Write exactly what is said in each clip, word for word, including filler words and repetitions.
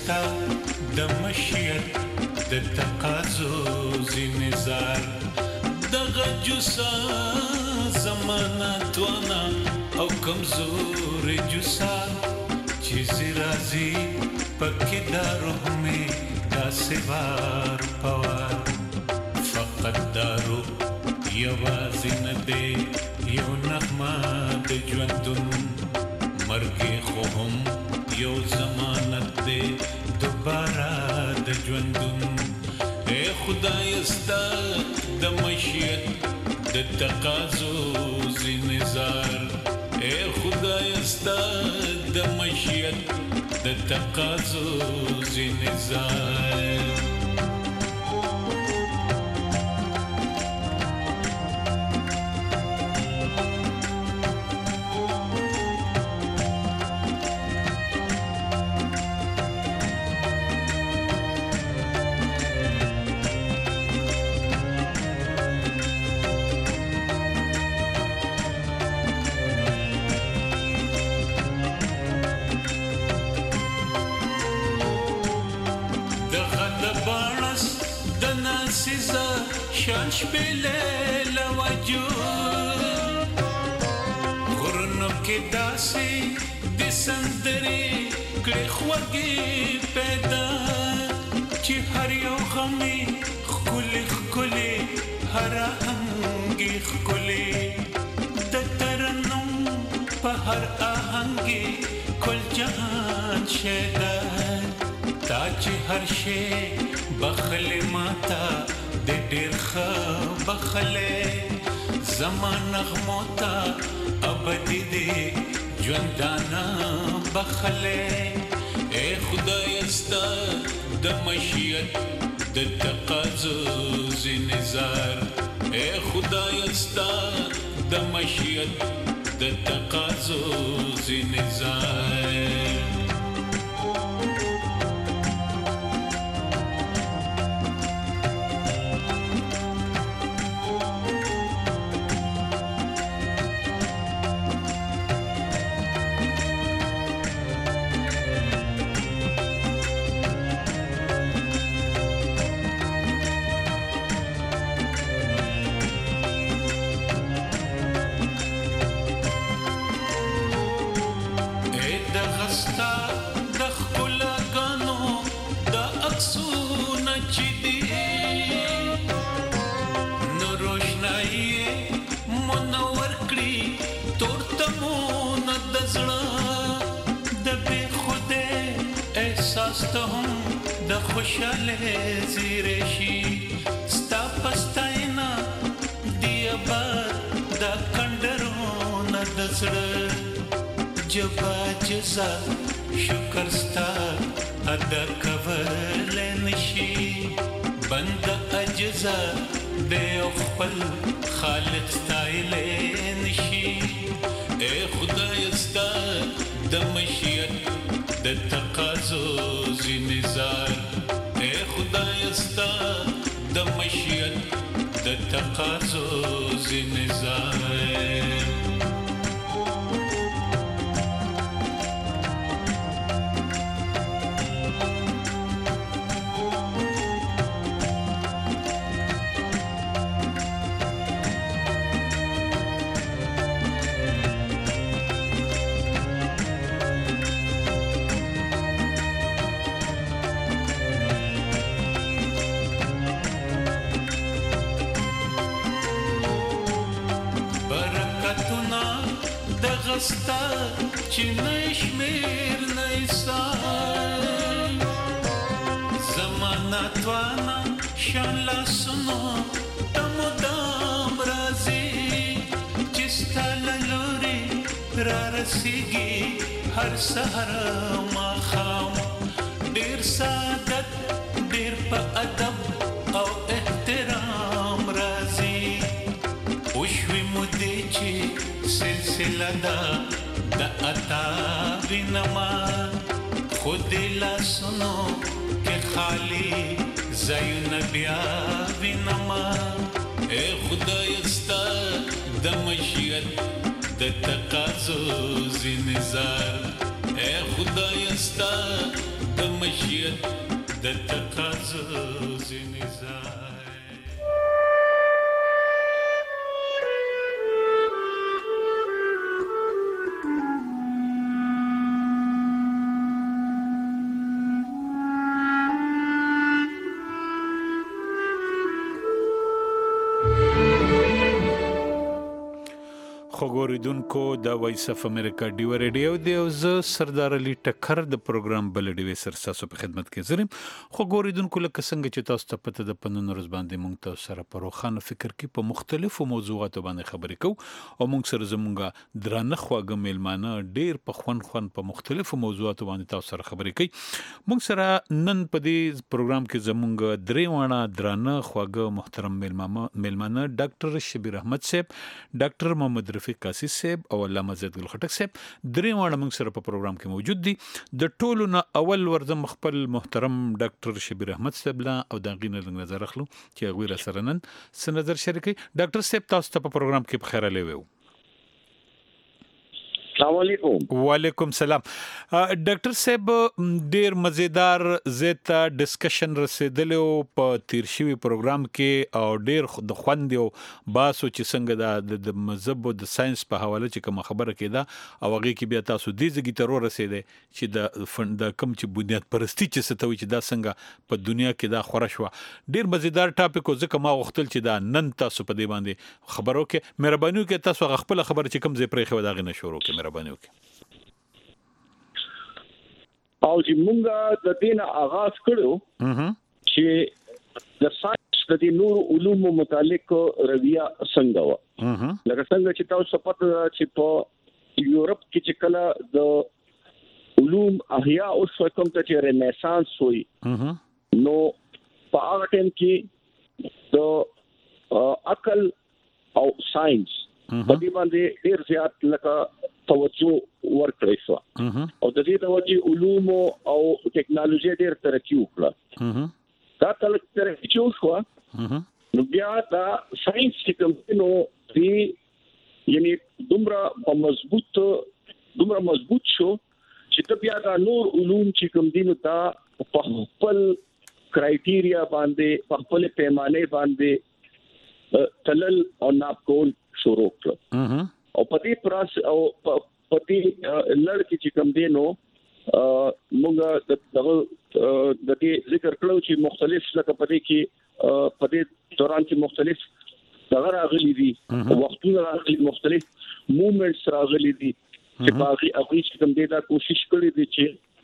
ستا د مشیت د تقاضو زینزار دغه جوسا زمانہ توانا او کمزور جوسا چیز رازی پکی دارو ہمیں دا سوار پوار فقط دارو یوازی ندے یو نغمہ د ژوندون مرګ خو هم یو ضمانت دی دوباره د ژوندون اے خدای ستا د مشیت د تقاضو زینزار اے خدای ستا د مشیت د تقاضو زینزار شانش بلیل وجود غرنو کی داسی دی سندری کلی خوگی پیدا چی هر یو غمی خکلی خکلی هر آهنگی خکلی د ترنم پا هر آهنگی کل جهان شیدا تا چی هر شی بخلی ماتا د ډیر ښه بخلې زما نغمو ته ابدي دي ژوندانه بخلې اے خدای ستا د مشیت د تقاضو زینزار اے خدای ستا د مشیت د تقاضو زینزار ستهم د خوشاله زیرشي ستا پستاینا دی آباد د کندرونه د زړه جبا جزا شکر ستا ادا کول نشي بند اجزا د خپل خالق ستایل نشي اے خدای ستا د مشیت د تقاضو زینزار اے خدای ستا د مشیت د تقاضو زینزار ستا چې نشمیر نیسان زمانہ توانا شان لاسونو تمدام رازی چستا للوری را رسیگی هر سهر ماخام دیر سعادت دیر پا ادب او احترام رازی وشوی مدی چی سلسلہ دا دا عطا بینما خود لاسنو کہ خالی زیون بیا بینما اے خدای ستا د مشیت د تقاضو زینزار اے خدای ستا د مشیت د تقاضا ځینې ځای خبردونکو د وایس اف امریکا ډیو ریډیو دی او زه سردار علي ټکر د پروګرام بل ډیو سر تاسو په خدمت کې زرم خو ګوریدونکو لکه څنګه چې تاسو ته پته د پنن روز باندې مونږ ته سره پروخانه فکر کې په مختلفو موضوعاتو باندې خبرې کوو او مونږ سره زمونږه درانه خواږه میلمانه ډیر په خون خون په مختلفو موضوعاتو باندې تاسو سره خبرې کوي مونږ سره نن په دې پروګرام کې زمونږ درې وانه درانه خواږه محترم میلمانه میلمانه ډاکټر شبیر احمد صاحب ډاکټر محمد کاسي صاحب او علامه زید ګل خټک صاحب درې وانه موږ سره په پروګرام کې موجود دي د ټولو نه اول ورزم خپل محترم ډاکټر شبیر احمد صاحب لا او دا غینه نظر اخلو چې غوړه سره نن س نظر شریکي ډاکټر صاحب تاسو ته په پروګرام کې بخیر لوي السلام علیکم وعلیکم سلام ډاکټر صاحب ډیر مزیدار زیاته ډسکشن رسیدلو په تیر شوی پروګرام کې او ډیر د خوند او باسو چې څنګه د مذهب او د ساينس په حواله چې کوم خبره کېده او هغه کې بیا تاسو دې ځګی تر ورسېده چې د د کم چې بنیاد پرستی چې ستوي چې دا څنګه په دنیا کې دا خورشوا ډیر مزیدار ټاپک او ځکه ما وختل چې دا نن تاسو په دې باندې خبرو کې مهرباني وکړئ تاسو خپل خبره چې کوم ځای پرې خو دا غنه شروع کړئ مهرباني وکړئ او چې مونږه د دین آغاز کړو چې د ساينس د نور علوم متعلق رویه څنګه و لکه څنګه چې تاسو پته چې په یورپ کې چې کله د علوم احیا او کوم ته چې رنیسانس وي نو په هغه ټیم کې د عقل او ساينس په دې باندې ډیر زیات لکه توجه ورکړی شو او د دې توجه علوم او ټیکنالوژي ډیر ترقی وکړه دا ترقی شو نو بیا دا ساينس چې کوم نو دی یعنی دومره په مضبوط دومره مضبوط شو چې ته بیا دا نور علوم چې کوم دي نو دا په خپل کرایټیریا باندې په خپل پیمانه باندې تلل او ناپ کول شروع کړ او پتی پراس او پتی لړ کې چې کوم دی نو موږ د د دې ذکر کړو چې مختلف لکه پتی کې پتی دوران کې مختلف څنګه راغلي دي وختونه راغلي مختلف موومېنټس راغلي دي چې باقي هغه چې کوم دی دا کوشش کړی دي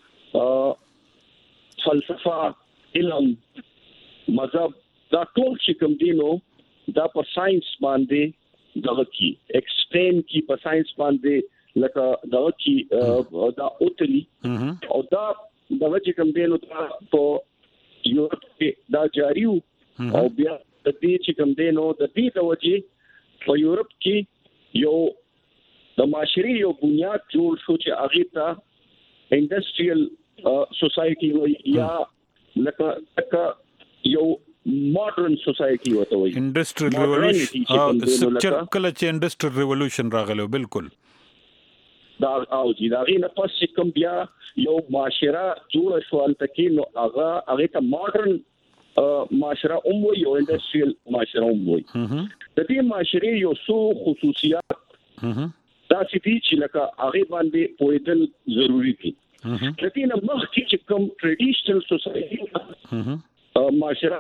چې فلسفه علم مذهب دا ټول چې کوم دی نو دا په ساينس باندې دغه کی ایکسټریم کی په ساينس باندې لکه دغه کی دا اوتلی او دا دغه چې کوم دی نو په یورپ کې دا جاری او بیا د دې چې کوم دی نو د دې د وجې په یورپ کې یو د معاشري یو بنیاد جوړ شو چې هغه ته انډستریال سوسايټي یا لکه یو ماډرن سوسايټي وته وي انډستریال ریولوشن سکچر کله چې انډستریال ریولوشن راغلو بالکل دا او چې دا غینه پس کوم بیا یو معاشره جوړ شو البته نو هغه هغه ته ماډرن معاشره هم وي او انډستریال معاشره هم وي د دې معاشري یو څو خصوصیات دا چې لکه هغه باندې پوهیدل ضروری دي لکه نه مخکې چې کوم ټریډیشنل سوسايټي معاشره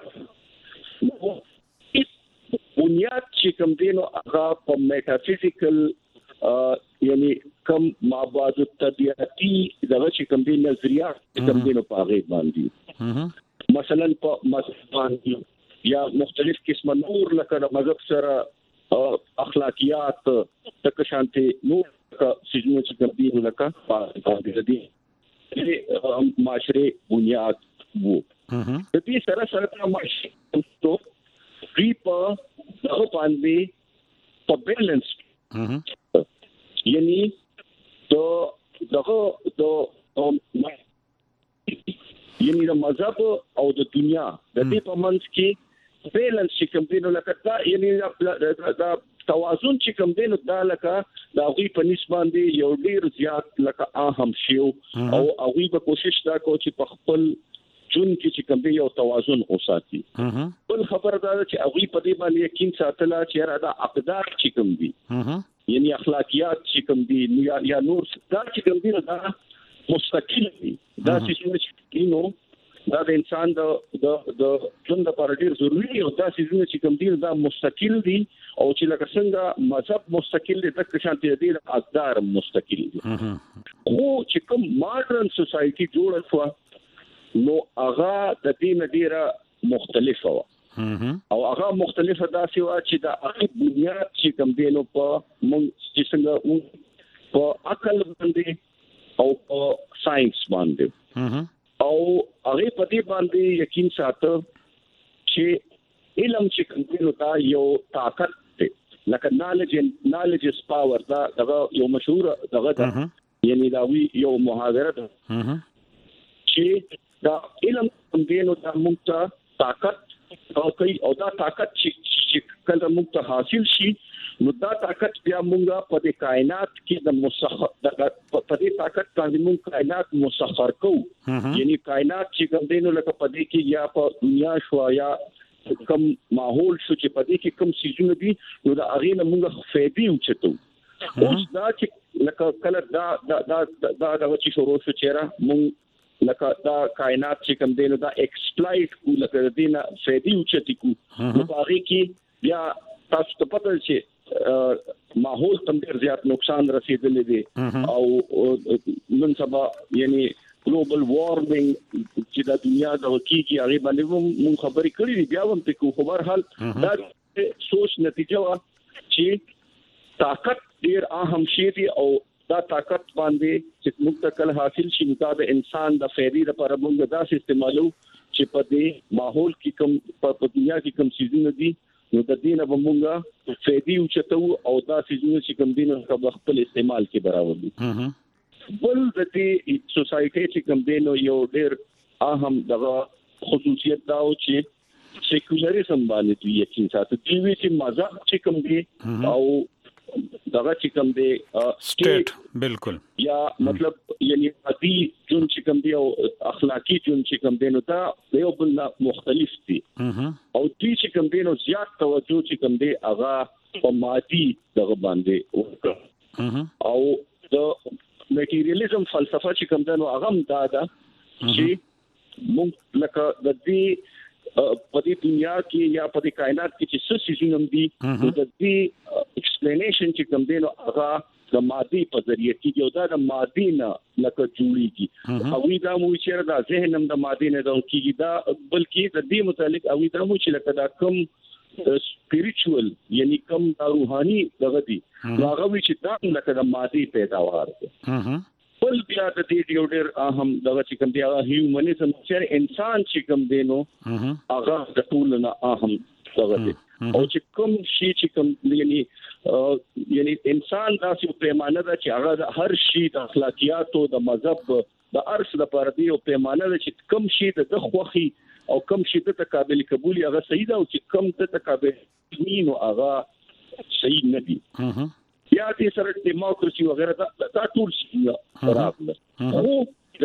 بنیاد چې کوم دی نو هغه په میټافیزیکل یعنی کوم مابعد الطبيعتي دغه چې کوم دی نظریات کوم دی نو په هغه باندې مثلا په مذهب یا مختلف قسمه نور لکه مذهب سره اخلاقیات تک شانتي نور سجنو چې کوم دی لکه په دې معاشره بنیاد وو د دې سره سره د معاشري ته ریپا دغه باندې په بیلانس یعنی د دغه د یعنی د مذهب او د دنیا د دې په منځ کې بیلانس چې کوم دی نو لکه دا یعنی دا توازن چې کوم دی نو دا لکه دا غوي په نسبت باندې یو ډیر زیات لکه اهم شیو او هغه به کوشش دا کوي چې په خپل جون کې چې کوم یو توازن وساتي. بل خبر دا چې هغه په دې باندې یقین ساتله چې دا اقدار چې کوم دي یعنی اخلاقیات چې کوم دي یا یا نور دا چې کوم دي دا مستقل دي دا چې کینو دا د انسان د د د ژوند لپاره ډیر ضروری او دا چې کوم دي دا مستقل دي او چې لکه څنګه مذهب مستقل دي تک شانتي دي اقدار مستقل دي. خو چې کوم ماډرن سوسايټي جوړه شو نو هغه د دې ډیره مختلفه و او هغه مختلفه دا سی وا چې دا هغه بنیاد چې کوم دی نو په موږ چې څنګه په عقل باندې او په ساينس باندې او هغه په دې باندې یقین ساته چې علم چې کوم دی نو دا یو طاقت دی لکه نالج نالج از پاور دا دا یو مشهور دغه دا یعنی دا وی یو محاضره ده چې دا علم کوم دی نو دا موږ طاقت او کوي او دا طاقت چې کله موږ ته حاصل شي نو دا طاقت بیا موږ په دې کائنات کې د مسخر د په دې طاقت باندې موږ کائنات مسخر کوو یعنی کائنات چې کوم دی نو لکه په دې کې یا په دنیا شو یا کوم ماحول شو چې په دې کې کوم سيزونه دي نو دا هغه نه موږ فائدې وچتو اوس دا چې لکه کله دا دا دا دا د وچی شروع شو چیرې موږ لکه دا کائنات چې کوم دی نو دا ایکسپلایټ کو لکه دینه فائدې وچتی کو نو هغه کې بیا تاسو ته پته چې ماحول تم ډیر زیات نقصان رسیدلی دی او نن سبا یعنی ګلوبل وارمنګ چې د دنیا د حقیقي هغه باندې مون خبرې کړې دي بیا هم ته خبر حال دا سوچ نتیجه وا چې طاقت ډیر اهم شی دی او دا طاقت باندې چې موږ ته کله حاصل شي نو د انسان د فائدې لپاره موږ دا استعمالو چې په دې ماحول کې کوم په دنیا کې کوم سيزونه دي نو د دینه به مونږه فائدې وچتو او دا سيزونه چې کوم دینه په خپل استعمال کې برابر دي. بل د دې سوسايټي چې کوم دینه یو ډېر اهم دغه خصوصیت دا او چې سیکولریزم باندې دوی یقین ساتي چې مذهب چې کوم دی او دغه چې کوم دی سټیټ بالکل یا مطلب یعنی عادي جون چې کوم دی او اخلاقی جون چې کوم دی نو دا یو بل مختلف دي او دې چې کوم دی نو زیات توجه چې کوم دی هغه په مادي دغه باندې وکړه او د میټیریالیزم فلسفه چې کوم دی نو هغه هم دا ده چې موږ لکه د دې په دې دنیا کې یا په دې کائنات کې چې څه سيزونه دي د دې ایکسپلینیشن چې کوم دی نو هغه د مادي په ذریعہ کې یو دا د مادي نه لکه جوړیږي او دا مو چې دا ذهن هم د مادي نه د کېږي دا بلکې د دې متعلق او دا مو چې لکه دا کوم سپیریچوال یعنی کوم روحاني دغه دي هغه وی چې دا لکه د مادي پیداوار دي بل بیا د دې یو ډېر اهم دغه چې کوم دی هغه هیومنزم چې انسان چې کوم دی نو هغه د ټول نه اهم دغه دی او چې کوم شي چې کوم یعنی یعنی انسان داسې پیمانه ده چې هغه هر شي د اخلاقیات او د مذهب د ارث لپاره دی او پیمانه ده چې کوم شي د خوخي او کوم شي د قابل قبول هغه صحیح ده او چې کوم د قابل نو هغه صحیح نه دي یا دې سره ډیموکراسي وغیرہ دا, دا ټول شي خراب ده خو د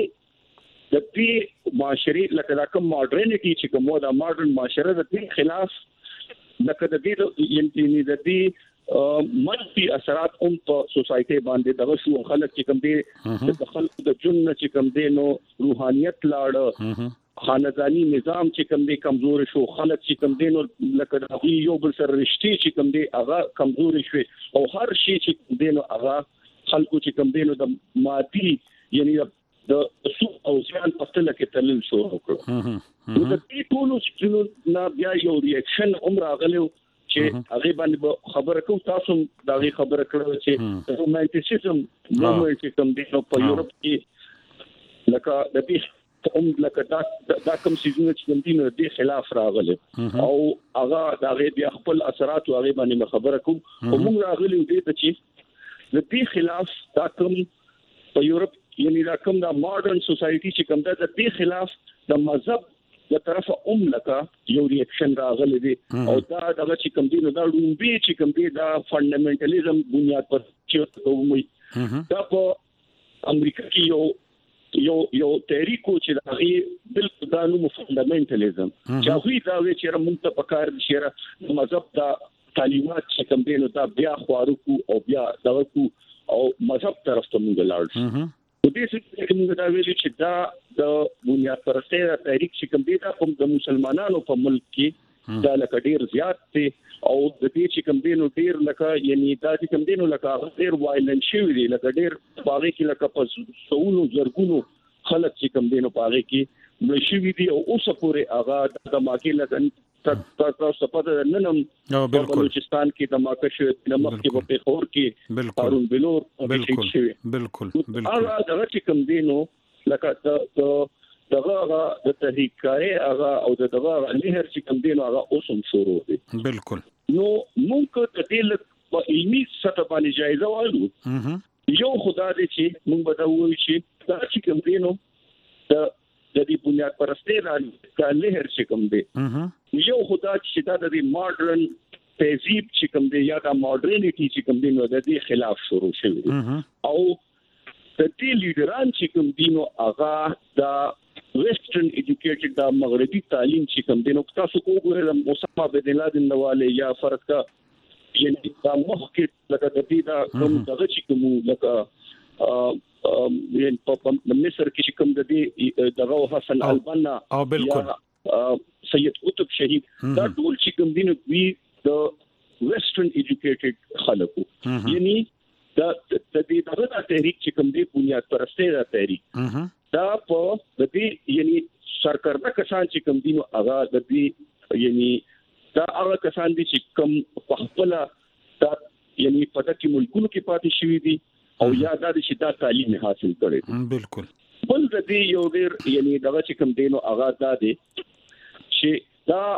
دې د دې معاشري لکه دا کوم ماډرنټي چې کوم دا ماډرن معاشره د دې خلاف لکه د دې یعنی د دې منفي اثرات هم په سوسايټي باندې دغه شو خلک چې کوم دي د خلک د جن چې کوم دي نو روحانيت لاړ خاندانی نظام چې کوم دي کمزور شو خلک چې کوم دي نو لکه د یو بل سره رښتې چې کوم دي هغه کمزور شوي او هر شي چې کوم دي نو هغه خلکو چې کوم دي نو د مادي یعنی د سو او ځان په تل کې تلل شو وکړو نو د دې ټولو څه نه بیا یو ریاکشن عمر غلو چې هغه باندې خبره کوم تاسو دا غي خبره کړو چې رومانتیسیزم مومنت چې کوم دي نو په یورپ کې لکه د دې هم لکه دا دا کوم سيزونه چې کوم دي نو د خلاف راغلي او هغه دا غي بیا خپل اثرات او هغه باندې خبره کوم او موږ راغلي دې ته چې د دې خلاف دا کوم په یورپ یعنی دا کوم دا ماډرن سوسايټي چې کوم دا د دې خلاف د مذهب د طرفه ام لکه یو ریاکشن راغلی دی او دا دغه چې کوم دی نو دا لومبي چې کوم دی دا فندامنټالیزم بنیاد پر چې کومي دا په امریکا کې یو یو یو تحریک چې دا غي بالکل دا نو فندامنټالیزم چې هغه دا وی چې موږ ته پکار شي مذهب دا تعلیمات چې کوم دی نو دا بیا خوارو کو او بیا دغه کو او مذهب طرف ته موږ لاړ شو په دې څه کې موږ دا ویلي چې دا د بنیاد پرسته تحریک چې کوم دی دا کوم د مسلمانانو په ملک کې دا لکه ډیر زیات دی او د دې چې کوم دی نو ډیر لکه یعنی دا چې کوم دی نو لکه ډیر وایلنت شوی دی لکه ډیر باغې کې لکه په سونو زرګونو خلک چې کوم دی نو باغې کې مړ شوی دی او اوس پورې هغه د ماکې لګن تاسو په دې ننم په بلوچستان کې د ماکشه د مخ کې په پیښور کې هارون بلور بالکل بالکل بالکل هغه دغه چې کوم دی نو لکه د دغه د تحریک کاری هغه او دغه لهر چې کوم دی نو هغه اوسم شروع دی بالکل نو موږ ته د په علمي سطح باندې جایزه وایو یو خدای دې چې موږ به دا وایو چې دا چې کوم دی نو د د دې بنیاد پرسته را لهر چې کوم دی یو خدای چې دا د ماډرن تهذیب چې کوم دی یا د ماډرنټی چې کوم دی نو د دې خلاف شروع شوی او د دې لیډران چې کوم دی نو هغه دا ویسټرن ایجوکیټډ دا مغربي تعلیم چې کوم دی نو تاسو وګورئ د اسامه بن لادن نواله یا فرض کا یعنی دا مخکې لکه د دې دا کوم دغه چې کوم لکه یعنی په مصر کې کوم د دې دغه حسن البنا او بالکل سید قطب شهید دا ټول چې کوم دین وی د ویسټرن ایجوکیټډ خلکو یعنی دا د دې دغه تحریک چې کوم دی بنیاد پرسته دا تحریک دا په د دې یعنی سرکرده کسان چې کوم دین هغه د دې یعنی دا هغه کسان دي چې کوم په خپل دا یعنی په دغه ملکونو کې پاتې شوی دي او یا دا چې دا تعلیم حاصل کړي بالکل بل د دې یو ډیر یعنی دغه چې کوم دینو هغه دا دی چې دا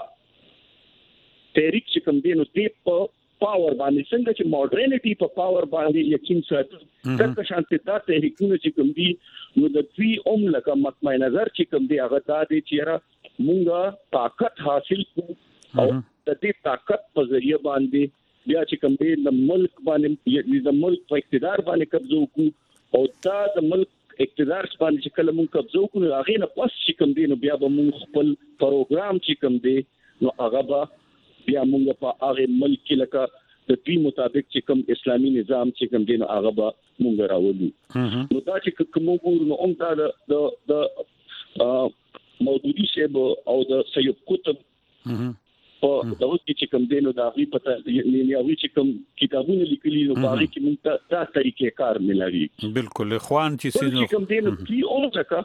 تحریک چې کوم دینو دی په پاور باندې څنګه چې ماډرنټی په پاور باندې یقین ساتي دا شانته دا تحریکونه چې کوم دي نو د دوی اوم لکه مطمع نظر چې کوم دی هغه دا دی چې را مونږه طاقت حاصل کوو او د دې طاقت په ذریعہ باندې بیا چې کوم دی د ملک باندې د ملک په اقتدار باندې قبضه وکړو او دا د ملک اقتدار باندې چې کله مونږ قبضه وکړو هغه نه پس چې کوم دی نو بیا به مونږ خپل پروګرام چې کوم دی نو هغه به بیا مونږ په هغه ملک کې لکه د دې مطابق چې کوم اسلامي نظام چې کوم دی نو هغه به مونږ راولو نو دا چې کوم وګورو نو هم دا د د مودودي شیب او د سید قطب په دغه چې کوم دینو دا غي پته یعنی هغه چې کوم کتابونه لیکلي نو باندې کې موږ ته طریقې کار ملوي بالکل اخوان چې سينو کوم دینو کی اون ځکه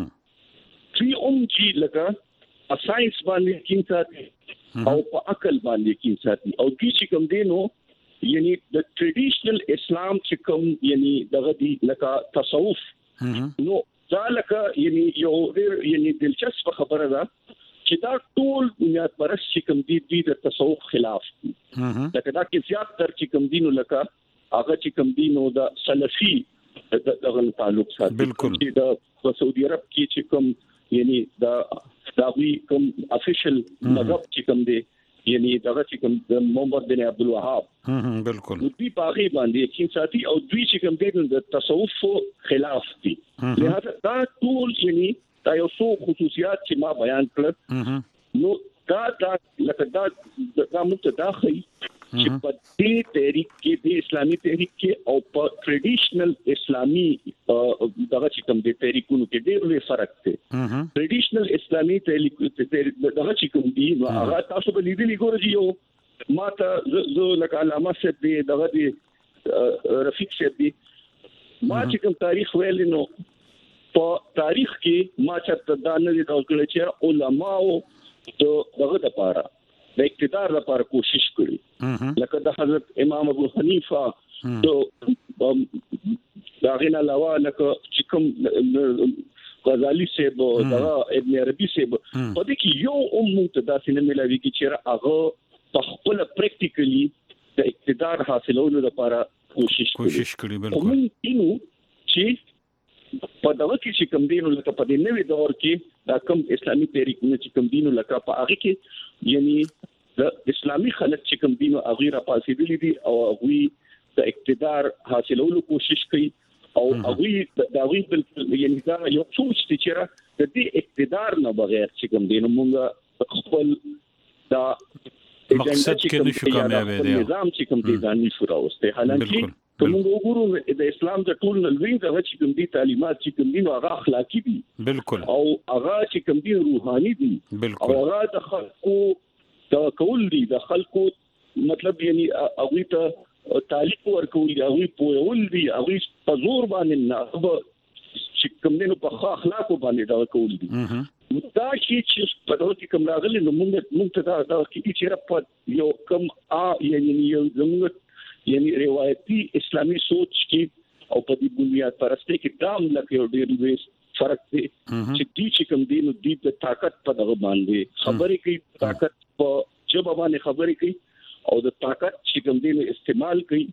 کی اون چې لکه ساينس باندې کې ساتي او په عقل باندې کې ساتي او کی چې کوم دینو یعنی د ټریډیشنل اسلام چې کوم یعنی دغه دی لکه تصوف نو دا لکه یعنی یو یعنی دلچسپ خبره ده چې دا ټول بنیاد پرست چې کوم دي د تصوف خلاف دي لکه دا کې زیات تر چې کوم دینو لکه هغه چې کوم دینو د سلفي دغه تعلق ساتي بالکل د سعودي عرب کې چې کوم یعنی دا داوی کوم افیشل مذهب چې کوم دی یعنی دغه چې کوم د محمد بن عبد الوهاب بالکل دوی باغی باندې چې ساتي او دوی چې کوم دي د تصوف خلاف دي لہذا دا ټول یعنی دا یو څو خصوصیات چې ما بیان کړ نو دا دا لکه دا دا متداخل چې په دې تحریک کې د اسلامي تحریک کې او په ټریډیشنل اسلامي دغه چې کوم د تحریکونو کې ډېر لوی فرق دی ټریډیشنل اسلامي تحریک دغه چې کوم دی نو هغه تاسو به لیدلی ګورئ یو ما ته زه لکه علامه صاحب دی دغه دی رفیق صاحب دی ما چې کوم تاریخ ویل نو په تاریخ کې ما چرته دا نه دي تاسو کړی چې علماء دغه د پاره د اقتدار لپاره کوشش کړي لکه د حضرت امام ابو حنیفه د دا غنا علاوه لکه چې کوم غزالی صاحب دا ابن عربي صاحب په دې کې یو عموم تداسې نه ملوي کې چې هغه په خپل پریکټیکلی د اقتدار حاصلولو لپاره کوشش کوشش کړي بالکل موږ چې په دغه کې چې کوم دینو لکه په دې نوې دور کې دا کوم اسلامي تحریکونه چې کوم دینو لکه په هغه کې یعنی د اسلامي خلک چې کوم دینو هغه را پاسېدلي دي او هغه د اقتدار حاصلولو کوشش کوي او هغه د هغه بل یعنی دا یو څه چې را د دې اقتدار نه بغیر چې کوم دینو مونږ خپل دا مقصد کې نشو کامیابې دي نظام چې کوم دي ځان نشو راوسته حالانکه کوم وګورو د اسلام د ټول لوی د چې کوم دي تعلیمات چې کوم دي هغه اخلاقی دي بالکل او هغه چې کوم دي روحاني دي بالکل او هغه د خلکو د کول دي د خلکو مطلب یعنی هغه ته تعلیق ورکول دي هغه په ول دي هغه په زور باندې نه چې کوم دي په اخلاق باندې دا کول دي دا چې په دغه کې کوم راغلي نو موږ موږ ته دا کې چې په یو کوم ا یعنی یو زموږ یعنی روایتي اسلامي سوچ کې او په دې بنیاد پرسته کې دام لکه یو ډېر لوی فرق دی چې دې چې کوم دین د دې طاقت په دغه باندې خبرې کوي طاقت په جواب باندې خبرې کوي او د طاقت چې کوم دین استعمال کوي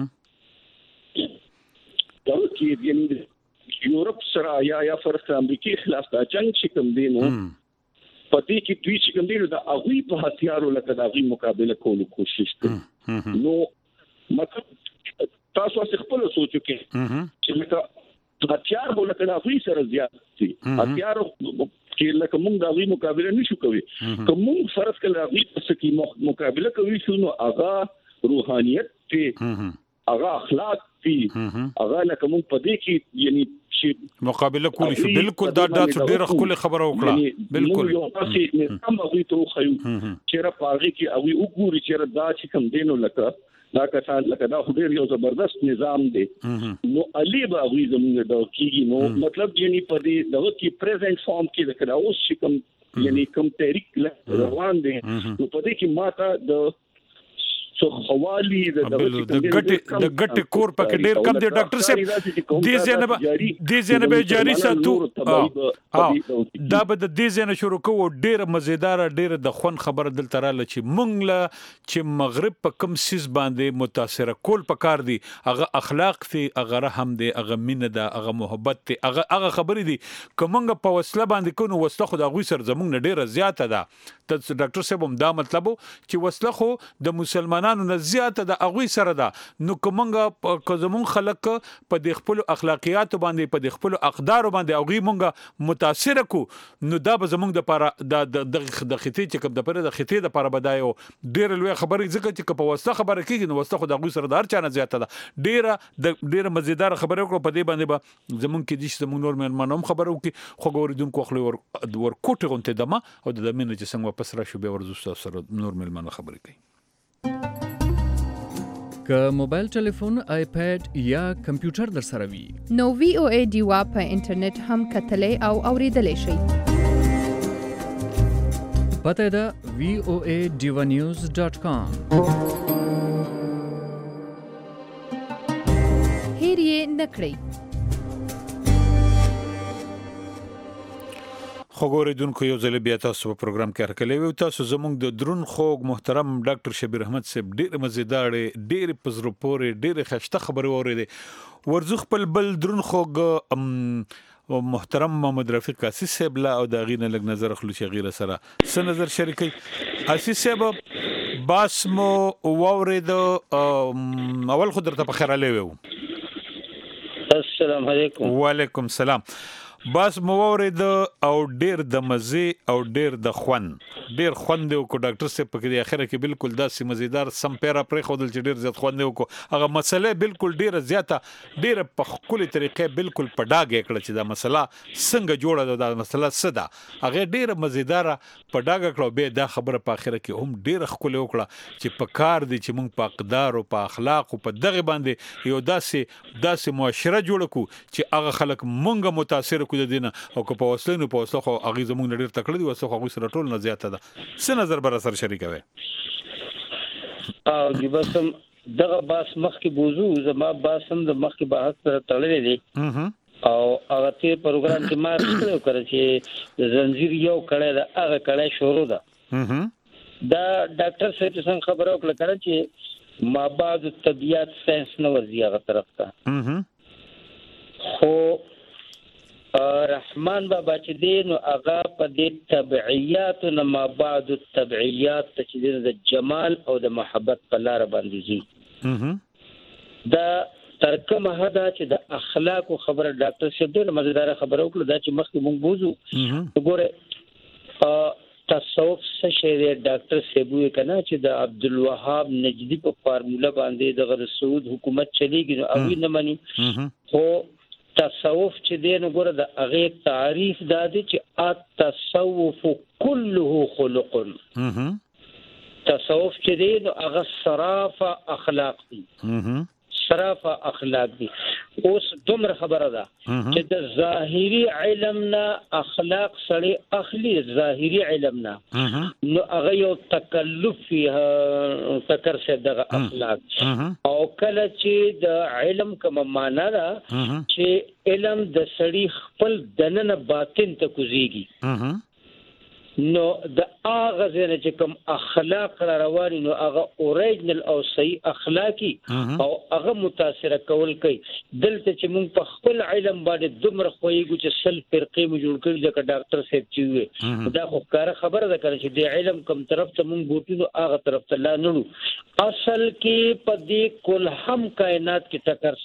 دا کې یعنی یورپ سره یا یا فرق امریکای خلاف د جنگ چې کوم دینو پدې کې دوی چې کوم دینو د هغه په هتیارو لکه د هغه مقابله کولو کوشش کوي نو مطلب تاسو خپل سوچو کې چې لکه هتیار هو لکه د هغه سره زیات دي هتیار کې لکه موږ د هغه مقابله نشو کوي کوم فرض کله هغه څه کې مقابله کوي شو نو هغه روحانيت ته هغه اخلاق دي هغه لکه موږ پدې کې یعنی چې مقابله کولی شو بالکل دا دا ډېر خپل خبره وکړه بالکل یو تاسو نه هم هغه ته خو چې را پاره کې هغه وګوري چې دا چې کوم دینو لکه دا کسان لکه دا ډېر یو زبردست نظام دی نو علي به هغه زموږ د کیږي نو مطلب یعنی په دې دغه کې پریزنټ فارم کې د کدا اوس چې کوم یعنی کوم تحریک روان دي نو په دې کې ماته د سو خوالي د ګټ د ګټ کور پکې ډیر کم دی ډاکټر صاحب دې ځنه دې ځنه به جاری ساتو دا به د دې ځنه شروع کوو ډیر مزیدار ډیر د خون خبر دل تراله چې مونږ له چې مغرب په کم سیس باندې متاثر کول پکار دي هغه اخلاق دي هغه رحم دي هغه مینه ده هغه محبت دي هغه هغه خبرې دي کومنګ په وسله باندې کو نو وسله خو د غوي سر زمونږ ډیره زیاته ده ته ډاکټر صاحب هم دا مطلب چې وسله خو د مسلمان نه زیاته د اغوی سره ده نو کومنګ کوزمون خلک په د خپل اخلاقیات باندې په د خپل اقدار باندې اغوی مونږه متاثر کو نو دا به زمونږ د لپاره د د خطې چې کوم د لپاره د خطې د لپاره بدایو ډیر لوی خبرې ځکه چې په واسطه خبره کیږي نو واسطه خو د اغوی سره د هر چا نه زیاته ده ډیره د ډیره مزیدار خبره وکړو په دې باندې به زمونږ کې د زمونږ نور مېلمانو خبرو کې خو ګوریدونکو خپل ور ور کوټه غونته دمه او د مینه چې څنګه واپس را شو به ورزو سره نور مېلمانو خبرې کوي که موبایل ټلیفون آیپاد یا کمپیوټر در سره وي نو وی او ای ډیوا په انټرنیټ هم کتلې او اوریدلې شئ پته ده وی او ای ډیوا نیوز ډاٹ کام هیر یې نکړئ خو ګوریدونکو یو ځل بیا تاسو په پروګرام کې هرکلی وي تاسو زموږ د درون خوږ محترم ډاکټر شبیر احمد صاحب ډېر مزیدار ډېر پزرو پورې ډېر خشته خبرې اورېدې ورزو خپل بل درون خوږ محترم محمد رفیق قاسی صاحب لا او د غینه لګ نظر خلو شي غیره سره س نظر شریکي قاسی صاحب باس مو وورید اول خو درته په خیر علی وو السلام علیکم وعلیکم السلام باس مورید او ډیر د مزه او ډیر د خون ډیر خوند او کو ډاکټر صاحب په کې اخره کې بالکل داسې مزیدار سم پیرا پرې خودل چې ډیر زیات خوند او کو هغه مسله بالکل ډیر زیاته ډیر په خپل طریقې بالکل په ډاګه کړ چې دا مسله څنګه جوړه ده دا مسله سده هغه ډیر مزیدار په ډاګه کړو به دا خبره په اخره کې هم ډیر خپل وکړه چې په کار دي چې موږ په اقدار او په اخلاق او په دغه باندې یو داسې داسې معاشره جوړ کو چې هغه خلک مونږه متاثر د دینه او که په وسله نو په وسله خو هغه زموږ ډیر تکړه دي وسله خو سره ټول نه زیاته ده څه نظر بر سره شریکوي او دی بسم دغه باس مخ کې بوزو زما باسم د مخ کې بحث سره تړلې دي او هغه ته پروګرام کې ما څه کړی چې د زنجیر یو کړه د هغه کړه شروع ده دا ډاکټر صاحب څنګه خبرو کړه چې ما بعد طبيعت ساينس نو ورزي هغه طرف ته خو رحمان بابا چې دی نو هغه په دې تبعیات نه ما بعد التبعیات چې د جمال او د محبت په لار باندې زی دا ترکمه هدا چې د اخلاق او خبره ډاکټر صاحب ډېر مزیدار خبره وکړه دا چې مخکې مونږ بوزو وګوره تصوف څه شی دی ډاکټر صاحب یې کنه چې د عبدالوهاب نجدي په فارموله باندې د غیر سعود حکومت چلیږي نو هغه نه مانی خو تصوف چې دی نو ګوره د هغه تعریف دا دی چې التصوف كله خلق تصوف چې دی نو هغه صرافه اخلاق دي صرافه اخلاق دي اوس دومره خبره ده چې د ظاهري علم نه اخلاق سړی اخلي ظاهري علم نه نو هغه یو تکلف فيها تکر شه دغه اخلاق او کله چې د علم کوم معنا ده چې علم د سړی خپل دننه باطن ته کوزيږي نو د هغه ځنه چې کوم اخلاق را رواني نو هغه اوریجنل او صحیح اخلاقی او هغه متاثر کول کوي دلته چې موږ په خپل علم باندې دومره خوېږو چې سل فرقې مو جوړ کړل د ډاکټر صاحب چې وي دا خو کار خبره ده کړي چې د علم کوم طرف ته موږ بوتو هغه طرف ته لا نړو اصل کې په دې کل هم کائنات کې ټکر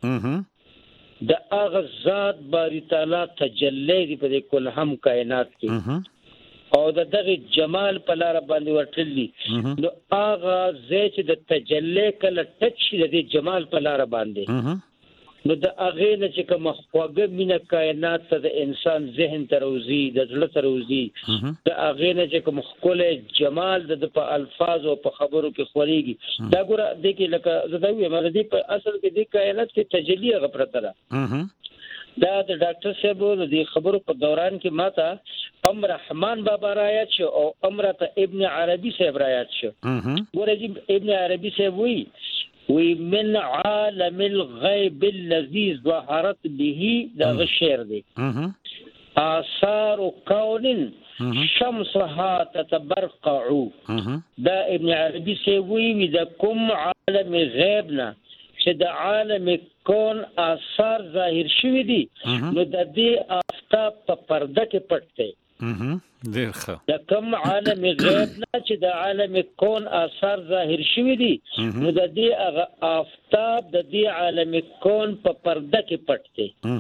شه د هغه ذات باری تعالی تجلی دی په دې کل هم کائنات کې او د دغه جمال په لار باندې ورتللی نو هغه زه چې د تجلی کله ټچ شي د جمال په لار باندې نو د هغه نه چې کوم خواږه مینه کائنات ته د انسان ذهن ته روزي د ځل ته روزي د هغه نه چې کوم خپل جمال د په الفاظ او په خبرو کې خوريږي دا ګوره د کې لکه زه دا وایم د په اصل کې د کائنات کې تجلی غفرت ده دا د ډاکټر صاحب د خبرو په دوران کې ماته ام رحمان بابا رايات شو او امرته ابن عربي صاحب رايات شو ګورې ابن عربي صاحب وی وی من عالم الغيب الذي ظهرت به دا شعر دی آثار كون شمسها تتبرقع دا ابن عربي صاحب وی دا کوم عالم غیبنا چې د عالم کون آثار ظاهر شوی دي نو د دې آفتاب په پرده کې پټ دی ډېر ښه د کوم عالم غیب نه چې د عالم کون آثار ظاهر شوی دي نو د دې هغه آفتاب د دې عالم کون په پرده کې پټ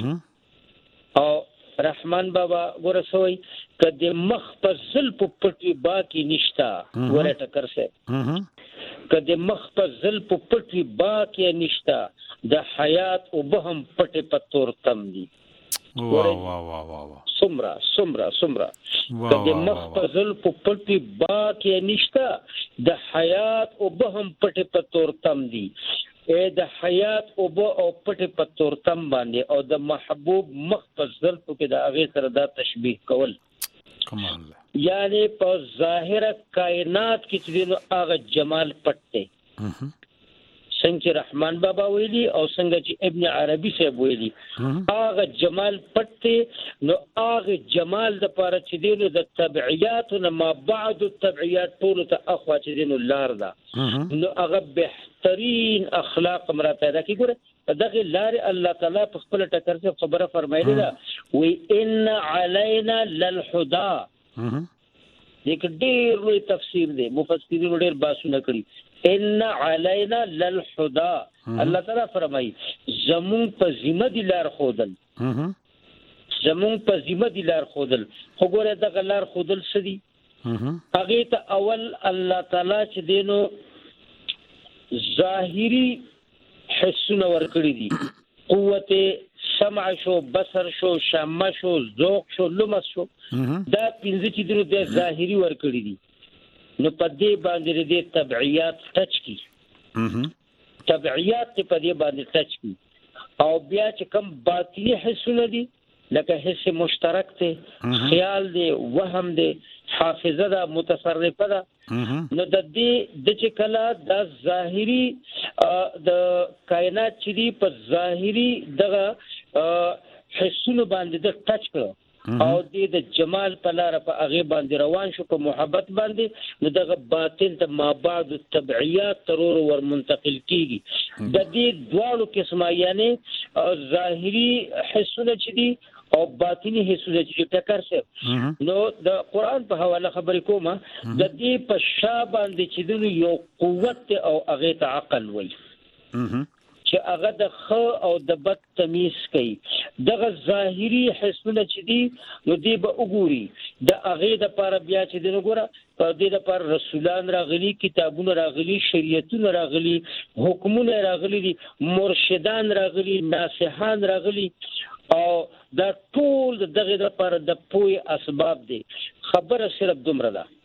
دی او رحمان بابا ګورسوي کدی مخ په زل په پټي باقي نشتا ګوره ټکر سه کدی مخ په زل په پټي باقي نشتا د حیات او بهم پټي په تور تم دي وا وا وا وا سمرا سمرا سمرا کدی مخ په زل په پټي باقي نشتا د حیات او بهم پټي په تور تم دي اے د حیات او بو او پټي په تور تم باندې او د محبوب مخ په زل په کې د هغه سره دا تشبیه کول کمال یعنی په ظاهر کائنات کې چې هغه جمال پټه څنګه رحمان بابا ویلي او څنګه چې ابن عربي صاحب ویلي هغه جمال پټه نو هغه جمال د پاره چې دینو د تبعیات نه ما بعد التبعیات ټول ته اخوا چې دینو لار ده نو هغه بهترین اخلاق مرا پیدا کی ګوره دغه لار الله تعالی په خپل ټکر څخه خبره فرمایلی ده وی ان علینا للهدى یک ډیر لوی تفسیر دی مفسرین ډیر باسونه کړی ان علینا للهدى الله تعالی فرمایي زمون په ذمہ دي لار خودل زمون په ذمہ دي لار خودل خو ګوره دغه لار خودل سدي هغه ته اول الله تعالی چې دینو ظاهری حسونه ورکړي دي قوت سمع شو بصر شو شم شو ذوق شو لمس شو دا پنځه چې دنو د ظاهری ورکړي دي نو په دې باندې د تبعیات ټچ کی تبعیات په دې باندې ټچ کی او بیا چې کوم باطنی حسونه دي لکه حس مشترک ته خیال دی وهم دی حافظه ده متصرفه ده نو د دې د چې کله د ظاهری د کائنات چې دی په ظاهری دغه حسونه باندې د ټچ کړو او د جمال په لار په هغه باندې روان شو په محبت باندې نو دغه باطن ته ما بعد التبعيات ترور ور منتقل کیږي د دې دواړو قسمه یعنی ظاهري حسونه چې دي او باطنی حسونه چې ټکر سره نو د قران په حواله خبرې کومه د دې په شا باندې چې د یو قوت او هغه ته عقل وایي چې هغه د خ او د بد تمیز کوي دغه ظاهري حسونه چې دي نو دی به وګوري د هغه د لپاره بیا چې د وګوره په دې لپاره رسولان راغلي کتابونه راغلي شریعتونه راغلي حکمونه راغلي دي مرشدان راغلي ناصحان راغلي او دا ټول دغه لپاره د پوي اسباب دي خبره صرف دومره ده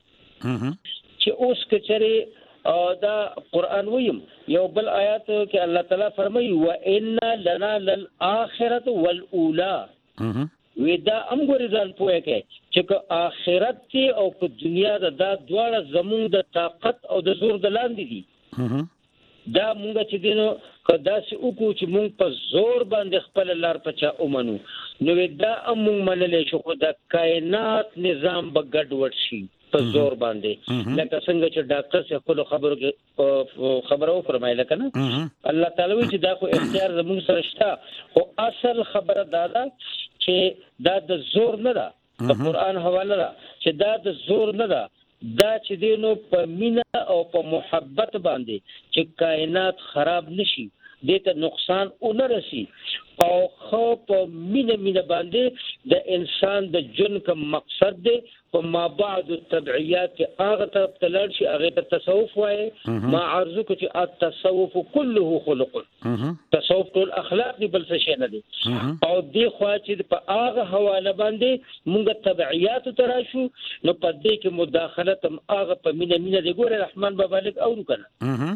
چې اوس کچره او دا قران ویم یو بل آیات کې الله تعالی فرمایي و ان لنا للآخرة والاولى ودا امګوري ځان پوهه کې چې آخرت کې او په دنیا د دا دواړه زموږ د طاقت او د زور د لاندې دي دا مونږ چې دینو کدا چې وکړو چې مونږ په زور باندې خپل لار پچا اومنو نو دا امون منلې شو خو د کائنات نظام به ګډوډ شي په زور باندې لکه څنګه چې ډاکټر څه خپل خبرو خبرو فرمایله کنه الله تعالی چې دا خو اختیار زموږ سره شته او اصل خبره دا ده چې دا د زور نه ده د قران حواله ده چې دا د زور نه ده دا چې دینو په مینا او په محبت باندې چې کائنات خراب نشي دته نقصان اونرسي او خو په مینا مینا باندې د انسان د جن کوم مقصد دی په ما بعد التبعيات کې هغه طرف ته لړ شي هغه ته تصوف وایي ما عرضو کې التصوف كله خلق تصوف ټول اخلاق دی بل څه شي نه دي او دی خو چې په هغه حواله باندې مونږ تبعيات تراشو نو په دې کې مداخله تم هغه په مینا مینا دی ګوره رحمان بابا لیک او کنه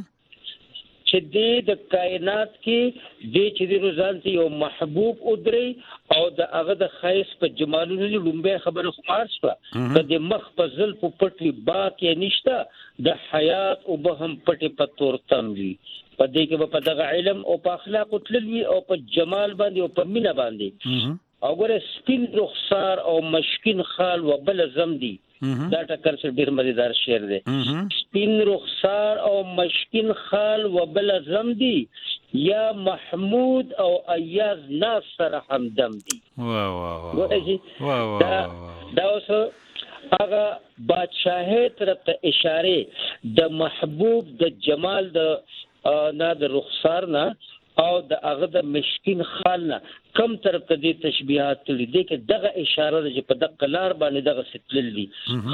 چې د کائنات کې د چې د روزانتي یو محبوب ادري او د هغه د خیس په جمالونو لومبه خبره خمار شوه د مخ په زل په پټي باکه نشته د حیات او به هم پټي په تور تموي په دې کې په دغه علم او په اخلاق تلوي او په جمال باندې او په مینا باندې او ګوره سپین رخسار او مشکین خال و بل زم دي دا ټکر سره ډیر مزیدار شعر دی سپین رخسار او مشکین خال و بل زم دي یا محمود او ایاز ناصر همدم دي واه واه واه دا دا اوس هغه بادشاہت طرف ته اشاره د محبوب د جمال د نه د رخسار نه او د هغه د مشکین خال نه کم طرف ته دي تشبيهات دي کې دغه اشاره ده چې په دغه لار باندې دغه ستل دي